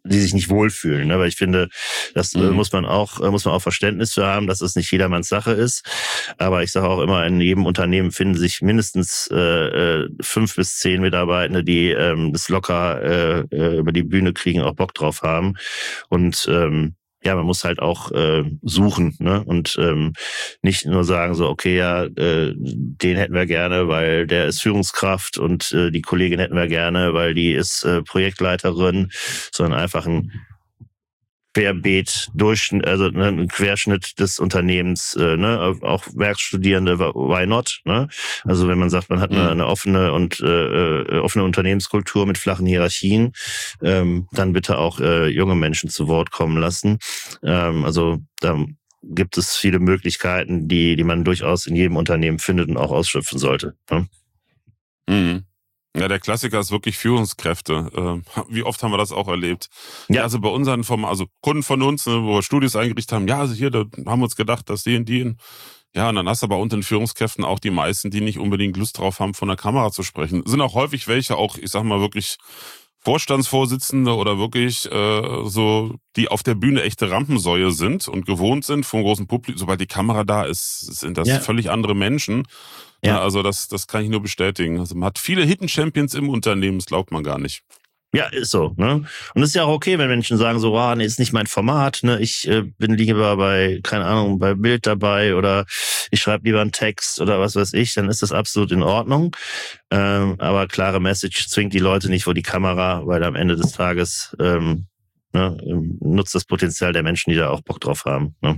die sich nicht wohlfühlen. Ne? Weil ich finde, das Mhm. äh, muss man auch äh, muss man auch Verständnis für haben, dass es nicht jedermanns Sache ist. Aber ich sage auch immer, in jedem Unternehmen finden sich mindestens äh, fünf bis zehn Mitarbeitende, die ähm, das locker äh, über die Bühne kriegen, auch Bock drauf haben. Und ähm, ja, man muss halt auch äh, suchen, ne? Und ähm, nicht nur sagen so, okay, ja, äh, den hätten wir gerne, weil der ist Führungskraft und äh, die Kollegin hätten wir gerne, weil die ist äh, Projektleiterin, sondern einfach ein Querbeet, Durchschnitt, also ne, ein Querschnitt des Unternehmens, äh, ne, auch Werkstudierende, why not? Ne? Also wenn man sagt, man hat eine, eine offene und äh, offene Unternehmenskultur mit flachen Hierarchien, ähm, dann bitte auch äh, junge Menschen zu Wort kommen lassen. Ähm, also da gibt es viele Möglichkeiten, die die man durchaus in jedem Unternehmen findet und auch ausschöpfen sollte. Ne? Mhm. Ja, der Klassiker ist wirklich Führungskräfte. Wie oft haben wir das auch erlebt? Ja, ja also bei unseren vom, also Kunden von uns, wo wir Studios eingerichtet haben, ja, also hier, da haben wir uns gedacht, dass die und die, ja, und dann hast du aber unter den Führungskräften auch die meisten, die nicht unbedingt Lust drauf haben, von der Kamera zu sprechen. Sind auch häufig welche, auch, ich sag mal, wirklich Vorstandsvorsitzende oder wirklich äh, so, die auf der Bühne echte Rampensäue sind und gewohnt sind vom großen Publikum. Sobald die Kamera da ist, sind das ja. völlig andere Menschen. Ja, ja also das, das kann ich nur bestätigen. Also man hat viele Hidden Champions im Unternehmen, das glaubt man gar nicht. Ja, ist so, ne? Und es ist ja auch okay, wenn Menschen sagen so, ah, nee, ist nicht mein Format, ne? Ich äh, bin lieber bei, keine Ahnung, bei Bild dabei oder ich schreibe lieber einen Text oder was weiß ich, dann ist das absolut in Ordnung. Ähm, aber klare Message zwingt die Leute nicht vor die Kamera, weil am Ende des Tages ähm, ne, nutzt das Potenzial der Menschen, die da auch Bock drauf haben, ne?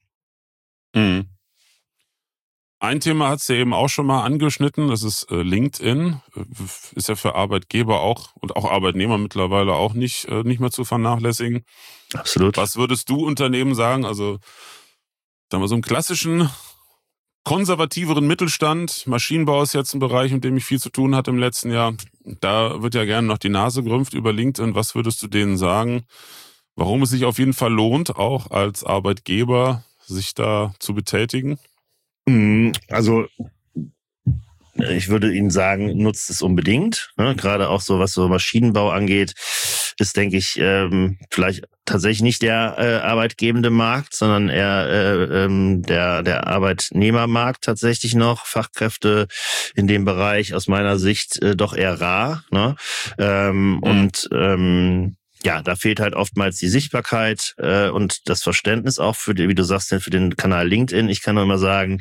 Mhm. Ein Thema hat sie eben auch schon mal angeschnitten, das ist äh, LinkedIn. Ist ja für Arbeitgeber auch und auch Arbeitnehmer mittlerweile auch nicht, äh, nicht mehr zu vernachlässigen. Absolut. Was würdest du Unternehmen sagen? Also, sagen wir so einen klassischen, konservativeren Mittelstand. Maschinenbau ist jetzt ein Bereich, mit dem ich viel zu tun hatte im letzten Jahr. Da wird ja gerne noch die Nase gerümpft über LinkedIn. Was würdest du denen sagen, warum es sich auf jeden Fall lohnt, auch als Arbeitgeber sich da zu betätigen? Also ich würde Ihnen sagen, nutzt es unbedingt. Ne? Gerade auch so, was so Maschinenbau angeht, ist, denke ich, ähm, vielleicht tatsächlich nicht der äh, arbeitgebende Markt, sondern eher äh, ähm, der der Arbeitnehmermarkt tatsächlich noch. Fachkräfte in dem Bereich aus meiner Sicht äh, doch eher rar. Ne? Ähm, mhm. Und ähm, ja, da fehlt halt oftmals die Sichtbarkeit äh, und das Verständnis auch für, die, wie du sagst, für den Kanal LinkedIn. Ich kann nur immer sagen,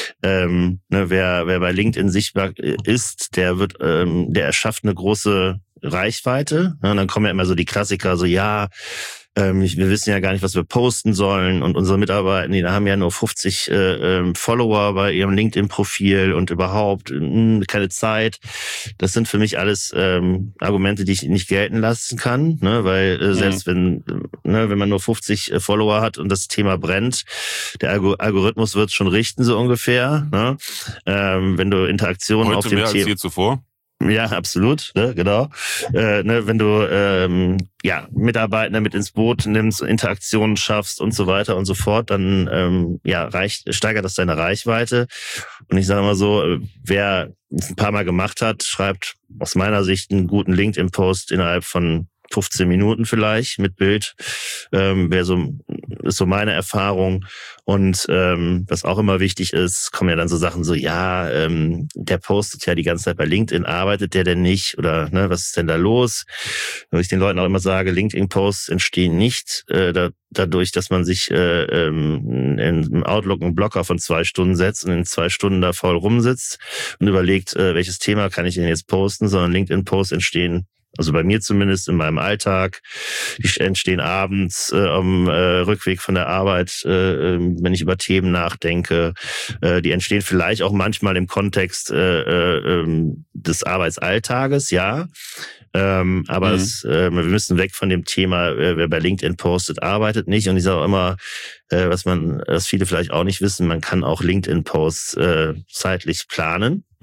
ähm, ne, wer wer bei LinkedIn sichtbar ist, der wird, ähm, der erschafft eine große Reichweite. Ja, und dann kommen ja immer so die Klassiker, so ja, ähm, wir wissen ja gar nicht, was wir posten sollen und unsere Mitarbeiter, die haben ja nur fünfzig äh, ähm, Follower bei ihrem LinkedIn-Profil und überhaupt mh, keine Zeit. Das sind für mich alles ähm, Argumente, die ich nicht gelten lassen kann, ne? Weil äh, selbst mhm. wenn ne, wenn man nur fünfzig äh, Follower hat und das Thema brennt, der Algo- Algorithmus wird es schon richten, so ungefähr. Ne? Ähm, wenn du Interaktionen Heute auf dem mehr Thema... als je zuvor. Ja, absolut, ne, genau. Äh, ne, wenn du ähm, ja Mitarbeiter mit ins Boot nimmst, Interaktionen schaffst und so weiter und so fort, dann ähm, ja reicht, steigert das deine Reichweite. Und ich sage mal so, wer es ein paar Mal gemacht hat, schreibt aus meiner Sicht einen guten LinkedIn-Post innerhalb von fünfzehn Minuten vielleicht mit Bild, ähm, wäre so ist so meine Erfahrung. Und ähm, was auch immer wichtig ist, kommen ja dann so Sachen so, ja, ähm, der postet ja die ganze Zeit bei LinkedIn, arbeitet der denn nicht? Oder ne, was ist denn da los? Wenn ich den Leuten auch immer sage, LinkedIn-Posts entstehen nicht äh, da, dadurch, dass man sich äh, ähm, in Outlook einen Blocker von zwei Stunden setzt und in zwei Stunden da faul rumsitzt und überlegt, äh, welches Thema kann ich denn jetzt posten, sondern LinkedIn-Posts entstehen, also bei mir zumindest in meinem Alltag, die entstehen abends äh, am äh, Rückweg von der Arbeit, äh, wenn ich über Themen nachdenke. Äh, die entstehen vielleicht auch manchmal im Kontext äh, äh, des Arbeitsalltages, ja. Ähm, aber mhm. es, äh, wir müssen weg von dem Thema, äh, wer bei LinkedIn postet, arbeitet nicht. Und ich sage auch immer, äh, was man, was viele vielleicht auch nicht wissen, man kann auch LinkedIn-Posts äh, zeitlich planen.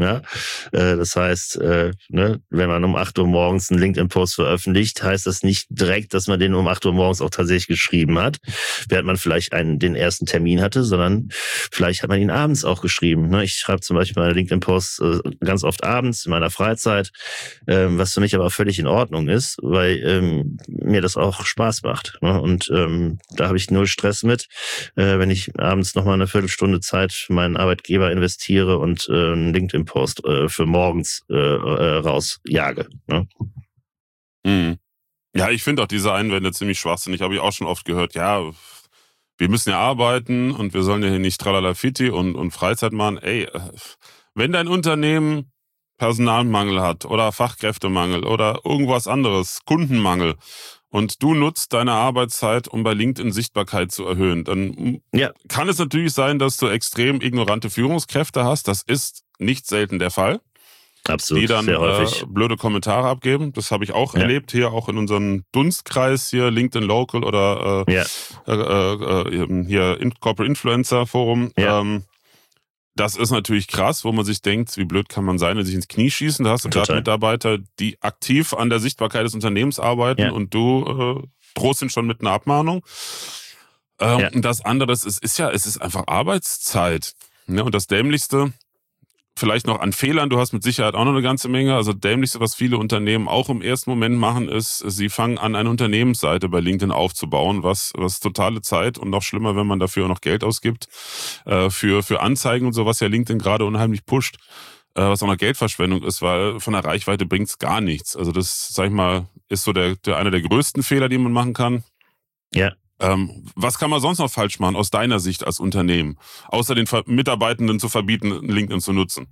Ja, äh, das heißt, äh, ne, wenn man um acht Uhr morgens einen LinkedIn-Post veröffentlicht, heißt das nicht direkt, dass man den um acht Uhr morgens auch tatsächlich geschrieben hat, während man vielleicht einen, den ersten Termin hatte, sondern vielleicht hat man ihn abends auch geschrieben. Ne? Ich schreibe zum Beispiel meine LinkedIn-Posts äh, ganz oft abends in meiner Freizeit, ähm, was für mich aber völlig in Ordnung ist, weil ähm, mir das auch Spaß macht. Ne? Und ähm, da habe ich null Stress mit, äh, wenn ich abends nochmal eine Viertelstunde Zeit für meinen Arbeitgeber investiere und äh, einen LinkedIn Post äh, für morgens äh, äh, rausjage. Ne? Mhm. Ja, ich finde auch diese Einwände ziemlich schwachsinnig. Habe ich auch schon oft gehört. Ja, wir müssen ja arbeiten und wir sollen ja hier nicht Tralalafiti und, und Freizeit machen. Ey, wenn dein Unternehmen Personalmangel hat oder Fachkräftemangel oder irgendwas anderes, Kundenmangel, und du nutzt deine Arbeitszeit, um bei LinkedIn Sichtbarkeit zu erhöhen, dann ja. kann es natürlich sein, dass du extrem ignorante Führungskräfte hast. Das ist nicht selten der Fall. Absolut, die dann sehr häufig. Äh, blöde Kommentare abgeben. Das habe ich auch ja. erlebt, hier auch in unserem Dunstkreis hier, LinkedIn Local oder äh, ja. äh, äh, hier Corporate Influencer Forum. Ja. Ähm, das ist natürlich krass, wo man sich denkt, wie blöd kann man sein und sich ins Knie schießen. Da hast du gerade Mitarbeiter, die aktiv an der Sichtbarkeit des Unternehmens arbeiten ja. und du äh, drohst ihn schon mit einer Abmahnung. Ähm, ja. Und das andere, es ist, ist ja, es ist einfach Arbeitszeit. Ne? Und das Dämlichste, vielleicht noch an Fehlern, du hast mit Sicherheit auch noch eine ganze Menge. Also dämlichste, was viele Unternehmen auch im ersten Moment machen, ist, sie fangen an, eine Unternehmensseite bei LinkedIn aufzubauen, was, was totale Zeit und noch schlimmer, wenn man dafür auch noch Geld ausgibt, äh, für, für Anzeigen und so, was ja LinkedIn gerade unheimlich pusht, äh, was auch noch Geldverschwendung ist, weil von der Reichweite bringt's gar nichts. Also das, sag ich mal, ist so der, der einer der größten Fehler, die man machen kann. Ja. Ähm, was kann man sonst noch falsch machen aus deiner Sicht als Unternehmen, außer den Mitarbeitenden zu verbieten, LinkedIn zu nutzen?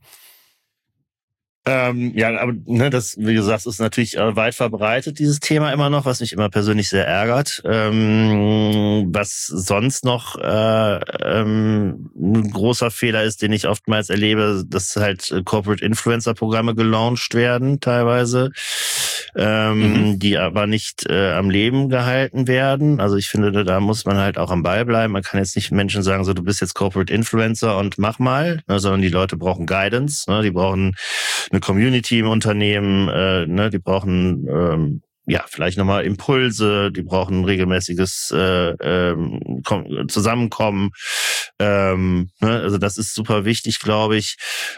Ähm, ja, aber ne, das, wie gesagt, ist natürlich äh, weit verbreitet, dieses Thema immer noch, was mich immer persönlich sehr ärgert. Ähm, was sonst noch äh, ähm, ein großer Fehler ist, den ich oftmals erlebe, dass halt Corporate Influencer Programme gelauncht werden, teilweise, ähm, mhm. die aber nicht äh, am Leben gehalten werden. Also ich finde, da muss man halt auch am Ball bleiben. Man kann jetzt nicht Menschen sagen, so du bist jetzt Corporate Influencer und mach mal, ne, sondern die Leute brauchen Guidance, ne, die brauchen eine Community im Unternehmen, äh, ne, die brauchen ähm, ja vielleicht nochmal Impulse, die brauchen ein regelmäßiges äh, ähm, Zusammenkommen. Ähm, ne, also das ist super wichtig, glaube ich,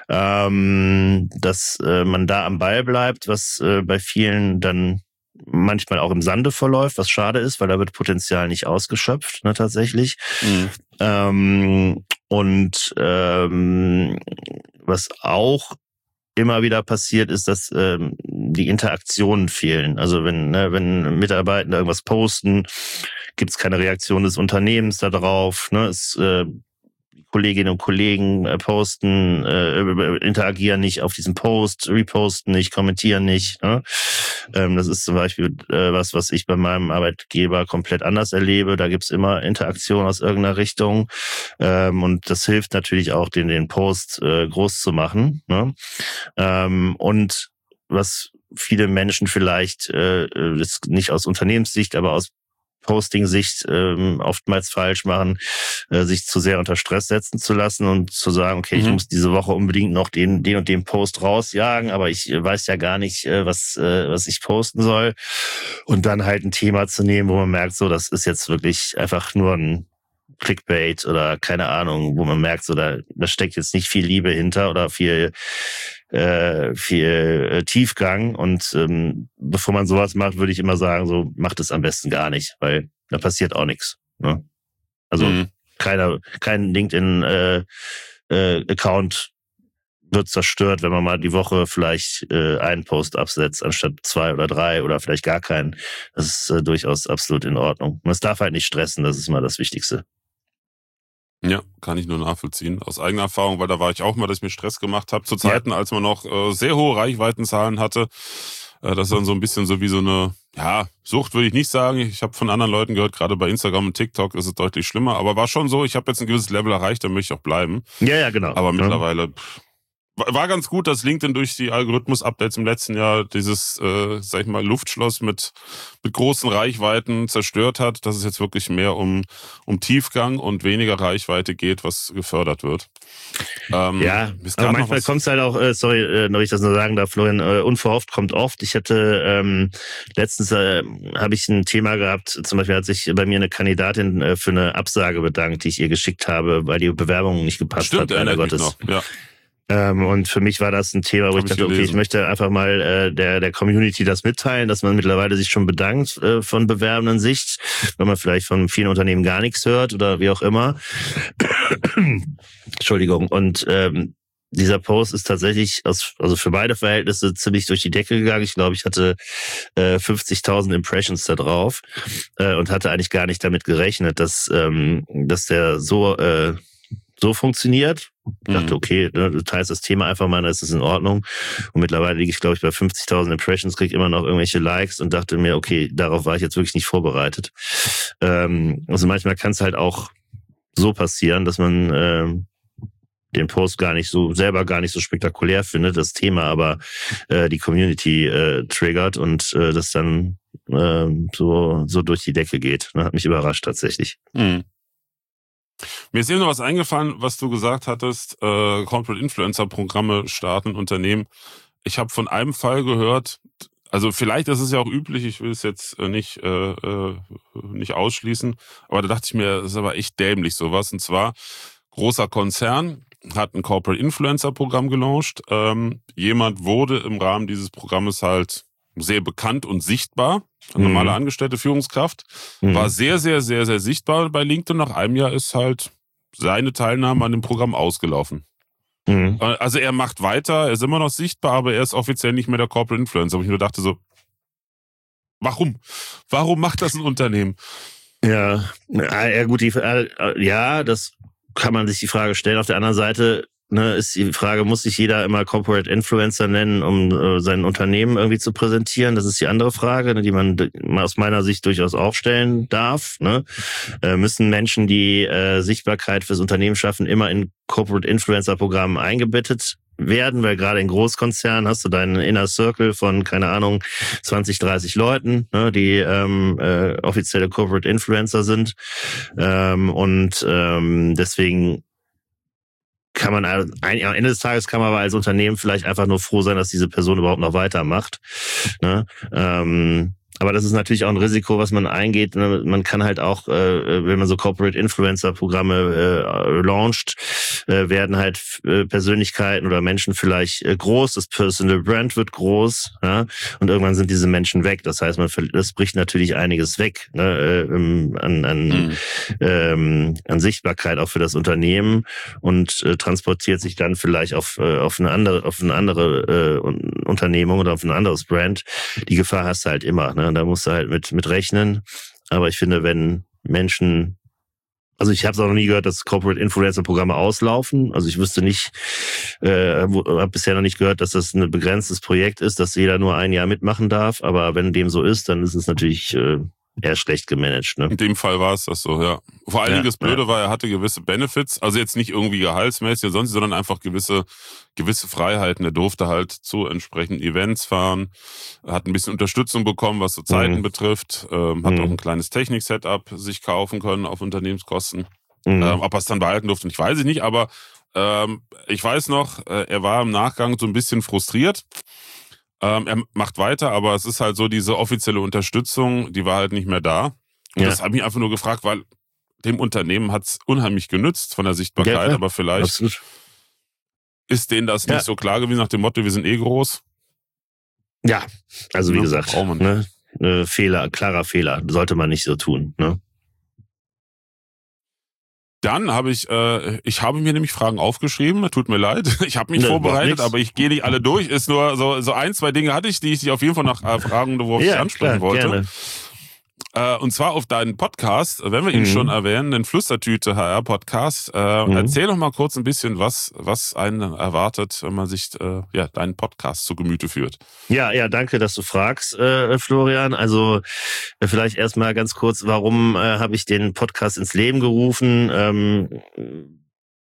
ähm, dass äh, man da am Ball bleibt, was äh, bei vielen dann manchmal auch im Sande verläuft, was schade ist, weil da wird Potenzial nicht ausgeschöpft, ne, tatsächlich. Mhm. Ähm, und ähm, was auch immer wieder passiert, ist, dass ähm, die Interaktionen fehlen. Also wenn ne, wenn Mitarbeiter irgendwas posten, gibt es keine Reaktion des Unternehmens darauf. Ne? Es, äh, Kolleginnen und Kollegen äh, posten, äh, interagieren nicht auf diesen Post, reposten nicht, kommentieren nicht. Ne? Ähm, das ist zum Beispiel äh, was, was ich bei meinem Arbeitgeber komplett anders erlebe. Da gibt's immer Interaktion aus irgendeiner Richtung. Ähm, und das hilft natürlich auch, den, den Post äh, groß zu machen. Ne? Ähm, und was viele Menschen vielleicht, äh, das nicht aus Unternehmenssicht, aber aus Posting-Sicht ähm, oftmals falsch machen, äh, sich zu sehr unter Stress setzen zu lassen und zu sagen, okay, mhm. ich muss diese Woche unbedingt noch den den und den Post rausjagen, aber ich äh, weiß ja gar nicht, äh, was äh, was ich posten soll. Und dann halt ein Thema zu nehmen, wo man merkt, so das ist jetzt wirklich einfach nur ein Clickbait oder keine Ahnung, wo man merkt, so da, da steckt jetzt nicht viel Liebe hinter oder viel äh, viel äh, Tiefgang. Und ähm, bevor man sowas macht, würde ich immer sagen, so macht es am besten gar nicht, weil da passiert auch nichts. Ne? Also mhm. keiner, kein LinkedIn äh, äh, Account wird zerstört, wenn man mal die Woche vielleicht äh, einen Post absetzt, anstatt zwei oder drei oder vielleicht gar keinen. Das ist äh, durchaus absolut in Ordnung. Man darf halt nicht stressen, das ist mal das Wichtigste. Ja, kann ich nur nachvollziehen. Aus eigener Erfahrung, weil da war ich auch mal, dass ich mir Stress gemacht habe. Zu Zeiten, ja. als man noch äh, sehr hohe Reichweitenzahlen hatte. Äh, das ist dann so ein bisschen so wie so eine, ja, Sucht würde ich nicht sagen. Ich habe von anderen Leuten gehört, gerade bei Instagram und TikTok ist es deutlich schlimmer. Aber war schon so, ich habe jetzt ein gewisses Level erreicht, da möchte ich auch bleiben. Ja, ja, genau. Aber ja. mittlerweile pff, war ganz gut, dass LinkedIn durch die Algorithmus-Updates im letzten Jahr dieses, äh, sag ich mal, Luftschloss mit mit großen Reichweiten zerstört hat, dass es jetzt wirklich mehr um um Tiefgang und weniger Reichweite geht, was gefördert wird. Ähm, ja, aber manchmal kommt es halt auch, äh, sorry, äh, ob ich das nur sagen darf, Florian, äh, unverhofft kommt oft. Ich hatte ähm, letztens äh, habe ich ein Thema gehabt, zum Beispiel hat sich bei mir eine Kandidatin äh, für eine Absage bedankt, die ich ihr geschickt habe, weil die Bewerbung nicht gepasst Stimmt, hat. Leider Gottes. Noch. Ja. Ähm, und für mich war das ein Thema, wo Hab ich dachte, okay, ich möchte einfach mal äh, der der Community das mitteilen, dass man mittlerweile sich schon bedankt äh, von bewerbenden Sicht, wenn man vielleicht von vielen Unternehmen gar nichts hört oder wie auch immer. Entschuldigung. Und ähm, dieser Post ist tatsächlich aus, also für beide Verhältnisse ziemlich durch die Decke gegangen. Ich glaube, ich hatte äh, fünfzigtausend Impressions da drauf äh, und hatte eigentlich gar nicht damit gerechnet, dass ähm, dass der so äh, so funktioniert. Ich dachte, okay, du teilst das Thema einfach mal, dann ist es in Ordnung. Und mittlerweile liege ich, glaube ich, bei fünfzigtausend Impressions, kriege immer noch irgendwelche Likes und dachte mir, okay, darauf war ich jetzt wirklich nicht vorbereitet. Ähm, also manchmal kann es halt auch so passieren, dass man ähm, den Post gar nicht so, selber gar nicht so spektakulär findet, das Thema aber äh, die Community äh, triggert und äh, das dann äh, so, so durch die Decke geht. Das hat mich überrascht tatsächlich. Mhm. Mir ist eben noch was eingefallen, was du gesagt hattest, äh, Corporate Influencer Programme starten Unternehmen. Ich habe von einem Fall gehört, also vielleicht ist es ja auch üblich, ich will es jetzt nicht äh, äh, nicht ausschließen, aber da dachte ich mir, das ist aber echt dämlich sowas. Und zwar, großer Konzern hat ein Corporate Influencer Programm gelauncht. Ähm, jemand wurde im Rahmen dieses Programmes halt sehr bekannt und sichtbar. Eine normale mhm. angestellte Führungskraft. Mhm. War sehr, sehr, sehr, sehr sichtbar bei LinkedIn. Nach einem Jahr ist halt seine Teilnahme an dem Programm ausgelaufen. Mhm. Also er macht weiter, er ist immer noch sichtbar, aber er ist offiziell nicht mehr der Corporate Influencer. Und ich nur dachte so, warum? Warum macht das ein Unternehmen? Ja, ja gut, die, ja, das kann man sich die Frage stellen. Auf der anderen Seite ne, ist die Frage, muss sich jeder immer Corporate Influencer nennen, um äh, sein Unternehmen irgendwie zu präsentieren? Das ist die andere Frage, ne, die man aus meiner Sicht durchaus auch stellen darf. Ne? Äh, müssen Menschen, die äh, Sichtbarkeit fürs Unternehmen schaffen, immer in Corporate Influencer Programmen eingebettet werden, weil gerade in Großkonzernen hast du deinen Inner Circle von, keine Ahnung, zwanzig, dreißig Leuten, ne, die ähm, äh, offizielle Corporate Influencer sind. Ähm, und ähm, deswegen kann man, am Ende des Tages kann man aber als Unternehmen vielleicht einfach nur froh sein, dass diese Person überhaupt noch weitermacht. Ne? Ähm, aber das ist natürlich auch ein Risiko, was man eingeht. Man kann halt auch, äh, wenn man so Corporate Influencer Programme äh, launcht, äh, werden halt äh, Persönlichkeiten oder Menschen vielleicht äh, groß, das Personal Brand wird groß, ja? Und irgendwann sind diese Menschen weg. Das heißt, man das bricht natürlich einiges weg, ne? äh, an, an, mhm. ähm, an Sichtbarkeit auch für das Unternehmen und äh, transportiert sich dann vielleicht auf äh, auf eine andere auf eine andere äh, Unternehmung oder auf ein anderes Brand. Die Gefahr hast du halt immer, ne? Da musst du halt mit mit rechnen. Aber ich finde, wenn Menschen, also ich habe es auch noch nie gehört, dass Corporate Influencer Programme auslaufen. Also ich wüsste nicht, äh, habe bisher noch nicht gehört, dass das ein begrenztes Projekt ist, dass jeder nur ein Jahr mitmachen darf. Aber wenn dem so ist, dann ist es natürlich äh, eher schlecht gemanagt. Ne? In dem Fall war es das so, ja. Vor allen Dingen Ja, das Blöde ja. war, er hatte gewisse Benefits, also jetzt nicht irgendwie gehaltsmäßig oder sonst, sondern einfach gewisse gewisse Freiheiten. Er durfte halt zu entsprechenden Events fahren, hat ein bisschen Unterstützung bekommen, was so Zeiten Mhm. betrifft, ähm, hat Mhm. auch ein kleines Technik-Setup sich kaufen können auf Unternehmenskosten. Mhm. Ähm, ob er es dann behalten durfte, ich weiß ich nicht, aber ähm, ich weiß noch, äh, er war im Nachgang so ein bisschen frustriert. Ähm, er macht weiter, aber es ist halt so, diese offizielle Unterstützung, die war halt nicht mehr da. Und Ja. das habe ich mich einfach nur gefragt, weil dem Unternehmen hat's unheimlich genützt von der Sichtbarkeit, Ja, klar. aber vielleicht Absolut. ist denen das Ja. nicht so klar gewesen nach dem Motto, wir sind eh groß. Ja, also wie Ja, gesagt, braucht man ne, äh, Fehler, klarer Fehler, sollte man nicht so tun. Ne? Dann habe ich, äh, ich habe mir nämlich Fragen aufgeschrieben, tut mir leid, ich habe mich Ne, macht vorbereitet, nix. aber ich gehe nicht alle durch, ist nur so, so ein, zwei Dinge hatte ich, die ich dich auf jeden Fall noch äh, fragen, worauf ich Ja, ansprechen klar, wollte. gerne. Äh, und zwar auf deinen Podcast, wenn wir ihn Mhm. schon erwähnen, den Flüstertüte H R Podcast. Äh, Mhm. Erzähl doch mal kurz ein bisschen, was was einen erwartet, wenn man sich äh, ja deinen Podcast zu Gemüte führt. Ja, ja, danke, dass du fragst, äh, Florian. Also äh, vielleicht erstmal ganz kurz, warum äh, habe ich den Podcast ins Leben gerufen? Ähm,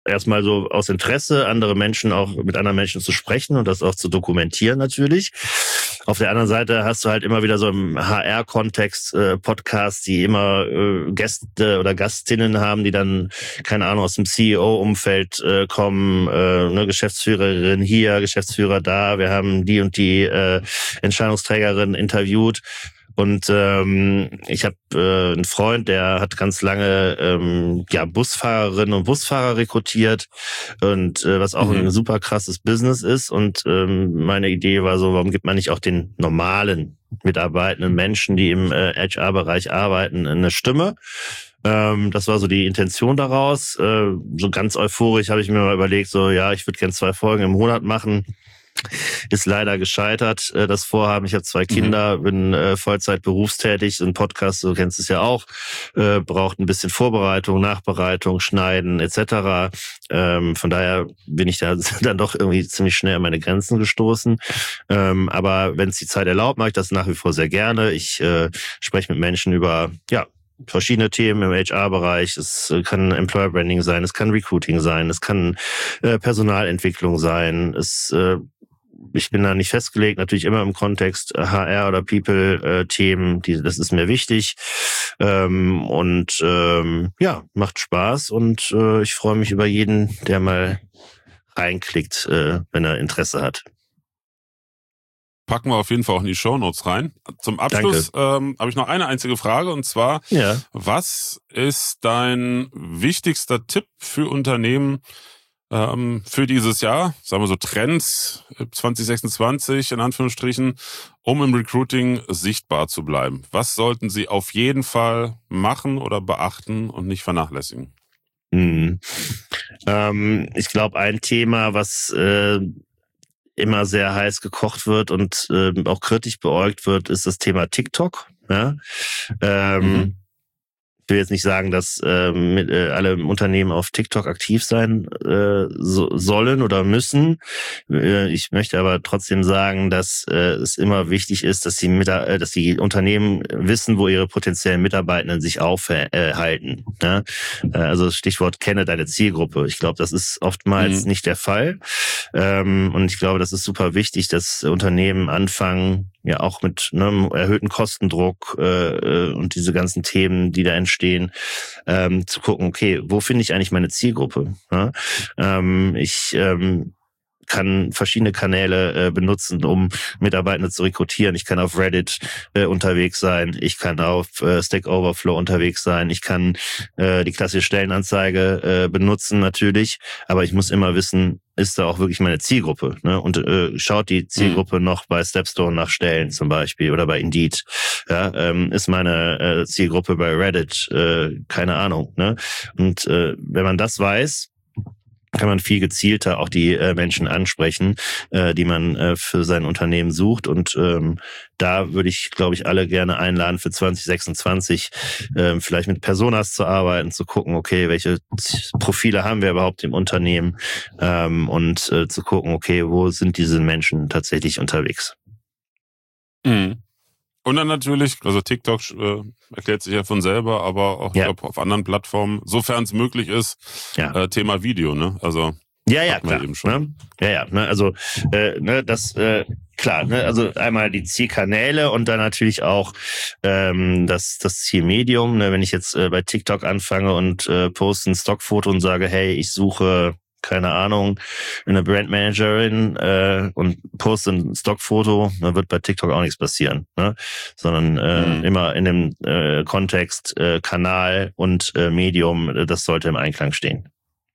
erstmal so aus Interesse, andere Menschen auch mit anderen Menschen zu sprechen und das auch zu dokumentieren natürlich. Auf der anderen Seite hast du halt immer wieder so im H R-Kontext äh, Podcasts, die immer äh, Gäste oder Gastinnen haben, die dann, keine Ahnung, aus dem C E O-Umfeld äh, kommen, äh, eine Geschäftsführerin hier, Geschäftsführer da, wir haben die und die äh, Entscheidungsträgerin interviewt. Und ähm, ich habe äh, einen Freund, der hat ganz lange ähm, ja Busfahrerinnen und Busfahrer rekrutiert und äh, was auch mhm. ein super krasses Business ist. Und ähm, meine Idee war so, warum gibt man nicht auch den normalen mitarbeitenden Menschen, die im äh, H R-Bereich arbeiten, eine Stimme? Ähm, das war so die Intention daraus. Äh, so ganz euphorisch habe ich mir mal überlegt, so ja, ich würde gerne zwei Folgen im Monat machen. Ist leider gescheitert, das Vorhaben. Ich habe zwei Kinder, mhm. bin äh, Vollzeit berufstätig. Ein Podcast, du kennst es ja auch, äh, braucht ein bisschen Vorbereitung, Nachbereitung, Schneiden et cetera. Ähm, von daher bin ich da dann doch irgendwie ziemlich schnell an meine Grenzen gestoßen. Ähm, aber wenn es die Zeit erlaubt, mache ich das nach wie vor sehr gerne. Ich äh, spreche mit Menschen über ja verschiedene Themen im H R-Bereich. Es kann Employer Branding sein, es kann Recruiting sein, es kann äh, Personalentwicklung sein. Es äh, Ich bin da nicht festgelegt, natürlich immer im Kontext H R oder People-Themen, die, das ist mir wichtig. Ähm, und ähm, ja, macht Spaß und äh, ich freue mich über jeden, der mal reinklickt, äh, wenn er Interesse hat. Packen wir auf jeden Fall auch in die Shownotes rein. Zum Abschluss ähm, habe ich noch eine einzige Frage und zwar, ja. was ist dein wichtigster Tipp für Unternehmen, für dieses Jahr, sagen wir so Trends zwanzig sechsundzwanzig in Anführungsstrichen, um im Recruiting sichtbar zu bleiben? Was sollten Sie auf jeden Fall machen oder beachten und nicht vernachlässigen? Hm. Ähm, ich glaube, ein Thema, was äh, immer sehr heiß gekocht wird und äh, auch kritisch beäugt wird, ist das Thema TikTok. Ja? Ähm, mhm. Ich will jetzt nicht sagen, dass äh, mit, äh, alle Unternehmen auf TikTok aktiv sein äh, so, sollen oder müssen. Äh, ich möchte aber trotzdem sagen, dass äh, es immer wichtig ist, dass die, Mit- äh, dass die Unternehmen wissen, wo ihre potenziellen Mitarbeitenden sich aufhalten. Ne? Äh, also Stichwort kenne deine Zielgruppe. Ich glaube, das ist oftmals mhm. nicht der Fall. Ähm, und ich glaube, das ist super wichtig, dass Unternehmen anfangen, ja auch mit einem erhöhten Kostendruck äh, und diese ganzen Themen, die da entstehen, ähm, zu gucken, okay, wo finde ich eigentlich meine Zielgruppe? Ja? Ähm, ich ähm, kann verschiedene Kanäle äh, benutzen, um Mitarbeitende zu rekrutieren. Ich kann auf Reddit äh, unterwegs sein, ich kann auf äh, Stack Overflow unterwegs sein, ich kann äh, die klassische Stellenanzeige äh, benutzen natürlich, aber ich muss immer wissen, ist da auch wirklich meine Zielgruppe, ne? Und äh, schaut die Zielgruppe mhm. noch bei Stepstone nach Stellen zum Beispiel oder bei Indeed, ja, ähm, ist meine äh, Zielgruppe bei Reddit, äh, keine Ahnung, ne? Und äh, wenn man das weiß, kann man viel gezielter auch die äh, Menschen ansprechen, äh, die man äh, für sein Unternehmen sucht. Und ähm, da würde ich, glaube ich, alle gerne einladen für zwanzig sechsundzwanzig, äh, vielleicht mit Personas zu arbeiten, zu gucken, okay, welche Profile haben wir überhaupt im Unternehmen ähm, und äh, zu gucken, okay, wo sind diese Menschen tatsächlich unterwegs. Mhm. Und dann natürlich, also TikTok äh, erklärt sich ja von selber, aber auch ja. ich glaube auf anderen Plattformen, sofern es möglich ist, ja. äh, Thema Video, ne? Also ja, ja, klar. Eben schon. Ne? Ja, ja, ne? Also äh, ne, das äh, klar, ne? Also einmal die Zielkanäle und dann natürlich auch ähm, das das Zielmedium. Ne? Wenn ich jetzt äh, bei TikTok anfange und äh, poste ein Stockfoto und sage, hey, ich suche keine Ahnung, eine Brandmanagerin äh, und poste ein Stockfoto, dann wird bei TikTok auch nichts passieren, ne? Sondern äh, mhm. immer in dem äh, Kontext äh, Kanal und äh, Medium, das sollte im Einklang stehen.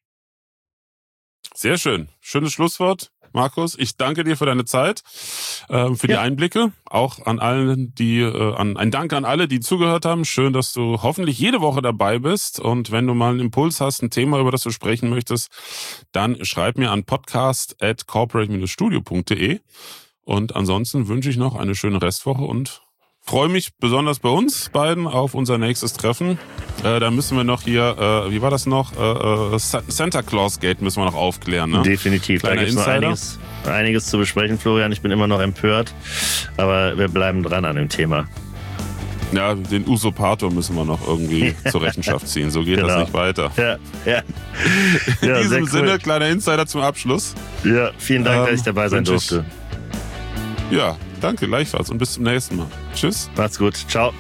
Sehr schön. Schönes Schlusswort, Markus. Ich danke dir für deine Zeit, äh, für die ja. Einblicke. Auch an allen, die, äh, an, ein Dank an alle, die zugehört haben. Schön, dass du hoffentlich jede Woche dabei bist. Und wenn du mal einen Impuls hast, ein Thema, über das du sprechen möchtest, dann schreib mir an podcast at corporate dash studio punkt de. Und ansonsten wünsche ich noch eine schöne Restwoche und freue mich besonders bei uns beiden auf unser nächstes Treffen. Äh, da müssen wir noch hier, äh, wie war das noch? Äh, äh, Santa Claus Gate müssen wir noch aufklären. Ne? Definitiv. Kleiner da gibt es noch einiges, einiges zu besprechen, Florian. Ich bin immer noch empört, aber wir bleiben dran an dem Thema. Ja, den Usurpator müssen wir noch irgendwie zur Rechenschaft ziehen. So geht genau. das nicht weiter. Ja, ja. In ja, diesem cool. Sinne, kleiner Insider zum Abschluss. Ja, vielen Dank, ähm, dass ich dabei sein durfte. Ich, ja, danke, gleichfalls und bis zum nächsten Mal. Tschüss. Macht's gut. Ciao.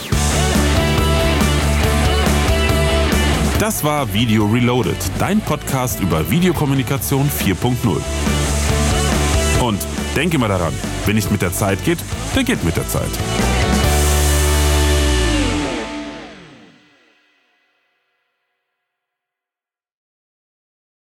Das war Video Reloaded, dein Podcast über Videokommunikation vier Punkt null. Und denke mal daran, wer nicht mit der Zeit geht, der geht mit der Zeit.